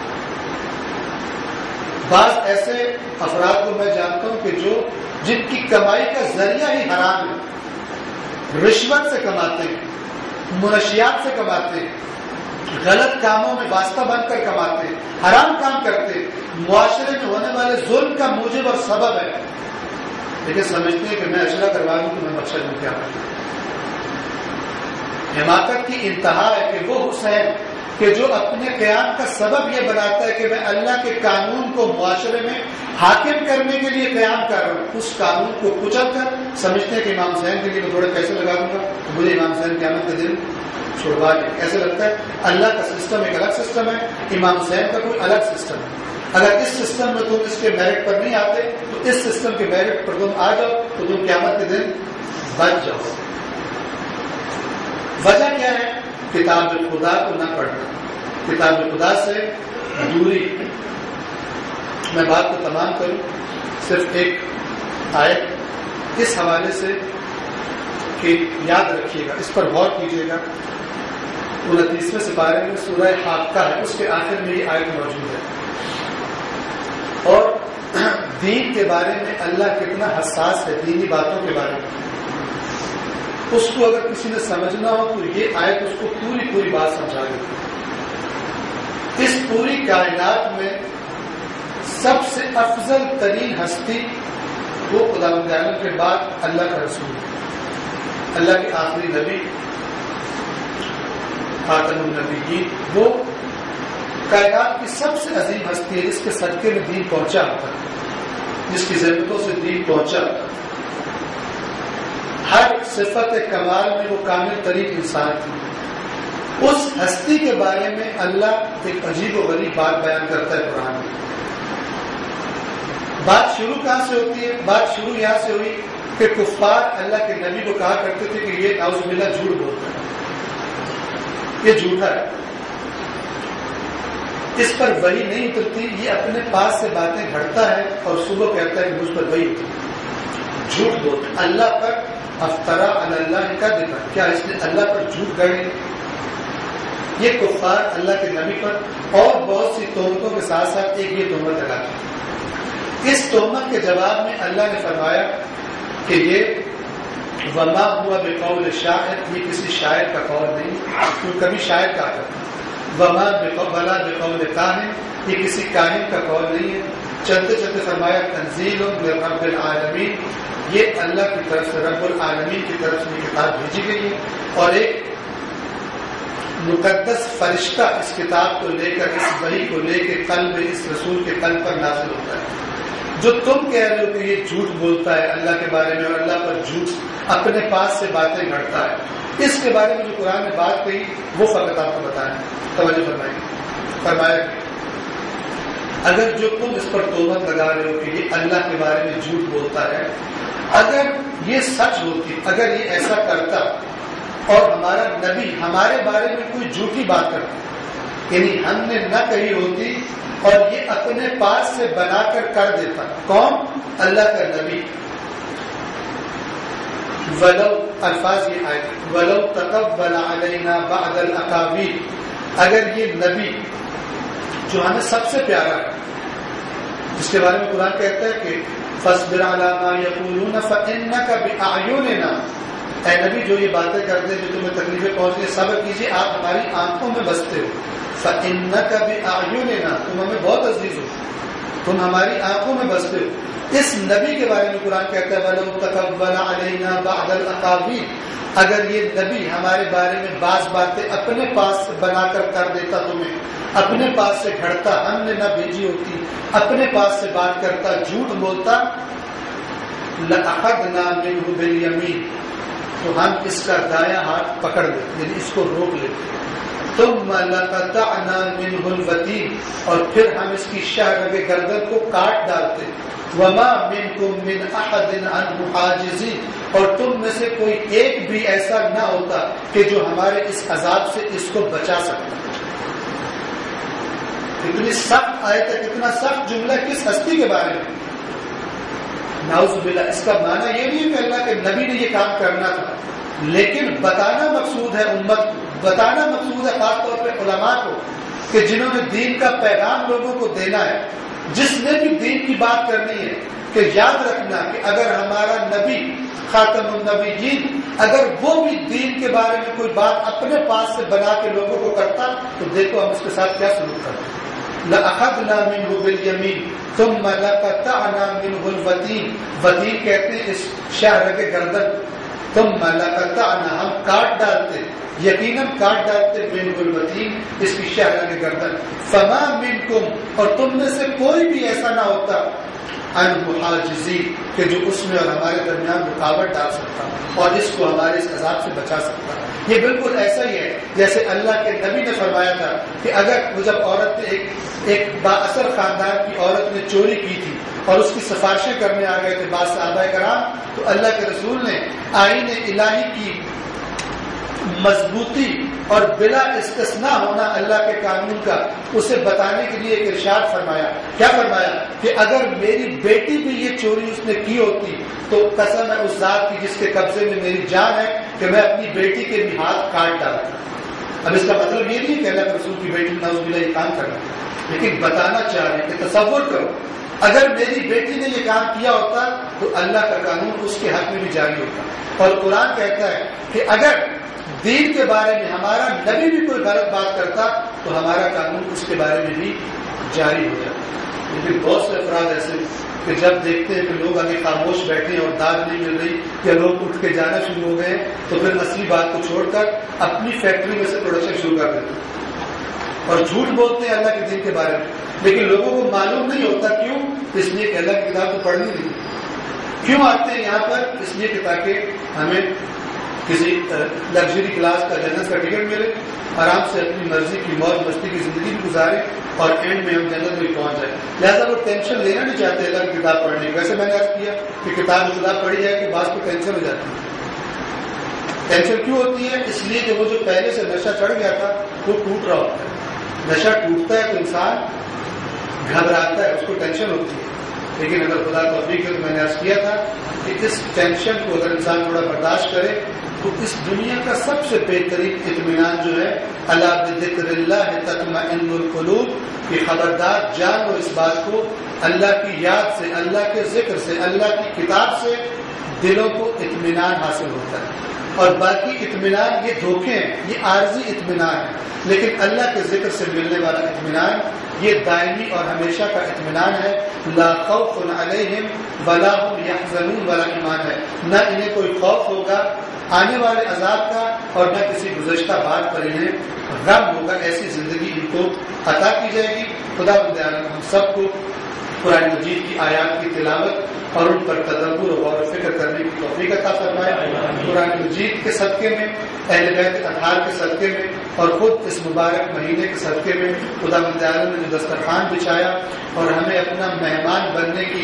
بعض ایسے افراد کو میں جانتا ہوں کہ جو جن کی کمائی کا ذریعہ ہی حرام ہے، رشوت سے کماتے ہیں، منشیات سے کماتے ہیں، غلط کاموں میں واسطہ بن کر کماتے ہیں، حرام کام کرتے ہیں، معاشرے میں ہونے والے ظلم کا موجب اور سبب ہے، لیکن سمجھتے ہیں کہ میں عشرہ کروا دوں تو میں بخشا دوں۔ کیا حماقت کی انتہا ہے کہ وہ حسین کہ جو اپنے قیام کا سبب یہ بناتا ہے کہ میں اللہ کے قانون کو معاشرے میں حاکم کرنے کے لیے قیام کر رہا ہوں، اس قانون کو کچل کر سمجھتے ہیں کہ امام حسین کے لیے میں تھوڑے پیسے لگا دوں گا تو مجھے امام حسین قیامت کے دن چھوڑوا دیں۔ ایسے لگتا ہے اللہ کا سسٹم ایک الگ سسٹم ہے، امام حسین کا کوئی الگ سسٹم ہے۔ اگر اس سسٹم میں تم اس کے میرٹ پر نہیں آتے تو اس سسٹم کے میرٹ پر تم آ جاؤ تو تم قیامت کے دن بچ جاؤ۔ وجہ کیا ہے؟ کتاب خدا کو نہ پڑھنا، کتاب خدا سے دوری۔ میں بات کو تمام کروں صرف ایک آیت اس حوالے سے کہ یاد رکھیے گا، اس پر غور کیجیے گا۔ انتیسویں سپارے میں سورہ حاقہ ہے، اس کے آخر میں یہ آیت موجود ہے. اور دین کے بارے میں اللہ کتنا حساس ہے، دینی باتوں کے بارے میں. اس کو اگر کسی نے سمجھنا ہو تو یہ آیت اس کو پوری پوری بات سمجھا دیتی. اس پوری کائنات میں سب سے افضل ترین ہستی وہ خداوند عالم کے بعد اللہ کا رسول ہے، اللہ کے آخری نبی خاتم النبیین. وہ کائنات کی سب سے عظیم ہستی ہے جس کے صدقے میں دین پہنچا ہوتا ہے، جس کی ضرورتوں سے دین پہنچا ہوتا ہے. ہر صفت کمال میں وہ کامل ترین انسان تھی. اس ہستی کے بارے میں اللہ ایک عجیب و غریب بات بیان کرتا ہے قرآن میں. بات شروع کہاں سے ہوتی ہے؟ بات شروع یہاں سے ہوئی کہ کفار اللہ کے نبی کو کہا کرتے تھے کہ یہ نعوذ باللہ جھوٹ بولتا ہے، یہ جھوٹا ہے، اس پر وحی نہیں اترتی، یہ اپنے پاس سے باتیں گھڑتا ہے اور صبح کہتا ہے کہ مجھ پر وحی اترتی. جھوٹ بولتا اللہ پر افطرا علی اللہ کا دکھا، کیا اس نے اللہ پر جھوٹ گڑے؟ یہ کفار اللہ کے نبی پر اور بہت سی تہمتوں کے ساتھ ساتھ ایک یہ تہمت لگاتے. اس تہمت کے جواب میں اللہ نے فرمایا کہ یہ وما ہوا بقول شاعر، یہ کسی شاعر کا قول نہیں، کیوں کبھی شاعر کہا کرتا. وما بلا بقول کاہن، یہ کسی کاہن کا قول نہیں ہے. چلتے چلتے فرمایا تنزیل من رب العالمین، یہ اللہ کی طرف سے رب العالمین کی طرف سے کتاب بھیجی گئی ہے اور ایک مقدس فرشتہ اس کتاب کو لے کر، اس وحی کو لے کے قلب اس رسول کے قلب پر نازل ہوتا ہے. جو تم کہہ رہے ہو کہ یہ جھوٹ بولتا ہے اللہ کے بارے میں اور اللہ پر جھوٹ اپنے پاس سے باتیں گھڑتا ہے، اس کے بارے میں جو قرآن نے بات کہی وہ فقط آپ کو بتائیں. توجہ فرمائیے. فرمایا کہ اگر جو تم اس پر تہمت لگا رہے ہو کہ یہ اللہ کے بارے میں جھوٹ بولتا ہے، اگر یہ سچ ہوتی، اگر یہ ایسا کرتا اور ہمارا نبی ہمارے بارے میں کوئی جھوٹی بات کرتا، یعنی ہم نے نہ کہی ہوتی اور یہ اپنے پاس سے بنا کر کر دیتا. کون؟ اللہ کا نبی. ولو، الفاظ یہ آئے ولو تقبل علینا بعد الاقاویل، اگر یہ نبی جو ہمیں سب سے پیارا ہے، جس کے بارے میں قرآن کہتا ہے کہ فاصبر علی ما یقولون فانک باعیننا، اے نبی جو یہ باتیں کرتے ہیں جو تمہیں تکلیفیں پہنچ رہی ہیں، صبر کیجیے، آپ ہماری آنکھوں میں بستے ہو. فانک باعیننا، تم ہمیں بہت عزیز ہو، تم ہماری آنکھوں میں بستے ہو. اس نبی کے بارے میں قرآن کہتا ہے ولو تقبل علینا بعد الاقاویل، اگر یہ نبی ہمارے بارے میں بعض باتیں اپنے پاس سے بنا کر کر دیتا، تمہیں اپنے پاس سے گھڑتا، ہم نے نہ بھیجی ہوتی، اپنے پاس سے بات کرتا، جھوٹ بولتا، لأخذنا منه بالیمین، تو ہم اس کا دایاں ہاتھ پکڑ لیتے، یعنی اس کو روک لیتے. ثم لقطعنا منه الوتین، اور پھر ہم اس کی شاہ رگ گردن کو کاٹ ڈالتے. وما منکم من احد عنه حاجزین، اور تم میں سے کوئی ایک بھی ایسا نہ ہوتا کہ جو ہمارے اس عذاب سے اس کو بچا سکتا. کتنی سخت آیت ہے، کتنا سخت جملہ، کس ہستی کے بارے میں. نعوذ باللہ. اس کا معنی یہ نہیں ہے کہ اللہ کے نبی نے یہ کام کرنا تھا، لیکن بتانا مقصود ہے امت کو، بتانا مقصود ہے خاص طور پہ علماء کو کہ جنہوں نے دین کا پیغام لوگوں کو دینا ہے. جس نے بھی دین کی بات کرنی ہے کہ یاد رکھنا کہ اگر ہمارا نبی خاتم النبیین اگر وہ بھی دین کے بارے میں کوئی بات اپنے پاس سے بنا کے لوگوں کو کرتا تو دیکھو ہم اس کے ساتھ کیا سلوک کرتے. لأخذنا منه بالیمین ثم لقطعنا منه الوتین، وتین کہتے ہیں اس شہر کے گردن. ثم لقطعنا، ہم کاٹ ڈالتے، یقیناً کاٹ ڈالتے، منه الوتین، اس کی شہر کے گردن. فما منکم، اور تم میں سے کوئی بھی ایسا نہ ہوتا عنہ حاجزین، کہ جو اس میں اور ہمارے درمیان رکاوٹ ڈال سکتا اور اس کو ہمارے اس عذاب سے بچا سکتا. یہ بالکل ایسا ہی ہے جیسے اللہ کے نبی نے فرمایا تھا کہ اگر وہ جب عورت نے ایک ایک با اثر خاندان کی عورت نے چوری کی تھی اور اس کی سفارشیں کرنے آ گئے تھے بعض صحابہ کرام، تو اللہ کے رسول نے آئین الہی کی مضبوطی اور بلا استثناء ہونا اللہ کے قانون کا اسے بتانے کے لیے ایک ارشاد فرمایا. کیا فرمایا کہ اگر میری بیٹی بھی یہ چوری اس نے کی ہوتی تو قسم ہے اس ذات کی جس کے قبضے میں میری جان ہے کہ میں اپنی بیٹی کے بھی ہاتھ کاٹ ڈالتا. اب اس کا مطلب یہ نہیں کہ اللہ کے رسول کی بیٹی نعوذ باللہ یہ کام کرنا، لیکن بتانا چاہ رہے ہیں کہ تصور کرو اگر میری بیٹی نے یہ کام کیا ہوتا تو اللہ کا قانون اس کے حق میں بھی جاری ہوتا۔ اور قرآن کہتا ہے کہ اگر دین کے بارے میں ہمارا نبی بھی کوئی غلط بات کرتا تو ہمارا قانون اس کے بارے میں بھی جاری ہو جاتا۔ لیکن بہت سے افراد ایسے کہ جب دیکھتے ہیں کہ لوگ آگے خاموش بیٹھے اور داد نہیں مل رہی یا لوگ اٹھ کے جانا شروع ہو گئے تو پھر اصلی بات کو چھوڑ کر اپنی فیکٹری میں سے پروڈکشن شروع کر دیتے ہیں اور جھوٹ بولتے ہیں اللہ کے دین کے بارے میں، لیکن لوگوں کو معلوم نہیں ہوتا۔ کیوں؟ اس لیے کہ اللہ کی کتاب تو پڑھنی نہیں۔ کیوں آتے ہیں یہاں پر؟ اس لیے کہ تاکہ ہمیں کسی لگژری کلاس کا جنت کا ٹکٹ ملے، آرام سے اپنی مرضی کی موج مستی کی زندگی بھی گزارے اور اینڈ میں ہم جنت میں پہنچ جائیں۔ لہٰذا وہ ٹینشن لینا نہیں چاہتے اللہ کی کتاب پڑھنے کی۔ ویسے میں نے عرض کیا کہ کتاب خدا پڑھی جائے کہ بعض کو ٹینشن ہو جاتی ہے۔ ٹینشن کیوں ہوتی ہے؟ اس لیے کہ وہ جو پہلے سے نشہ چڑھ گیا تھا وہ ٹوٹ رہا ہوتا ہے۔ نشہ ٹوٹتا ہے تو انسان گھبراتا ہے، اس کو ٹینشن ہوتی ہے۔ لیکن اگر خدا توفیق ہے تو میں نے عرض کیا تھا کہ اس ٹینشن کو اگر انسان تھوڑا برداشت کرے تو اس دنیا کا سب سے بہترین اطمینان جو ہے اللہ بذکر اللہ تطمئن القلوب، کہ خبردار جان لو اس بات کو، اللہ کی یاد سے، اللہ کے ذکر سے، اللہ کی کتاب سے دلوں کو اطمینان حاصل ہوتا ہے۔ اور باقی اطمینان یہ دھوکے ہیں، یہ عارضی اطمینان ہے، لیکن اللہ کے ذکر سے ملنے والا اطمینان یہ دائمی اور ہمیشہ کا اطمینان ہے۔ لا خوف علیہم ولا هم یحزنون والا ایمان ہے، نہ انہیں کوئی خوف ہوگا آنے والے عذاب کا اور نہ کسی گزشتہ بات پر انہیں غم ہوگا۔ ایسی زندگی ان کو عطا کی جائے گی۔ خدا بند عالم ہم سب کو قرآن مجید کی آیات کی تلاوت اور ان پر تدبر اور غور و فکر کرنے کی توفیق عطا فرمائے۔ قرآن مجید کے صدقے میں، اہل بیت اطہار کے صدقے میں اور خود اس مبارک مہینے کے صدقے میں خدا بند عالم نے جو دسترخوان بچھایا اور ہمیں اپنا مہمان بننے کی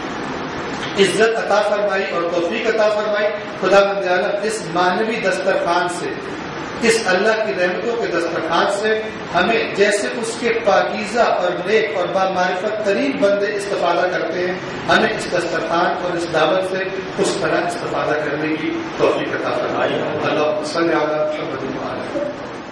عزت عطا فرمائی اور توفیق عطا فرمائی، خدا بند عالم اس مانوی دسترخوان سے، اس اللہ کی رحمتوں کے دسترخوان سے ہمیں جیسے اس کے پاکیزہ اور نیک اور بامعرفت ترین بندے استفادہ کرتے ہیں، ہمیں اس دسترخوان اور اس دعوت سے اس طرح استفادہ کرنے کی توفیق عطا فرمائی۔ اللہ صلی علی محمد و علی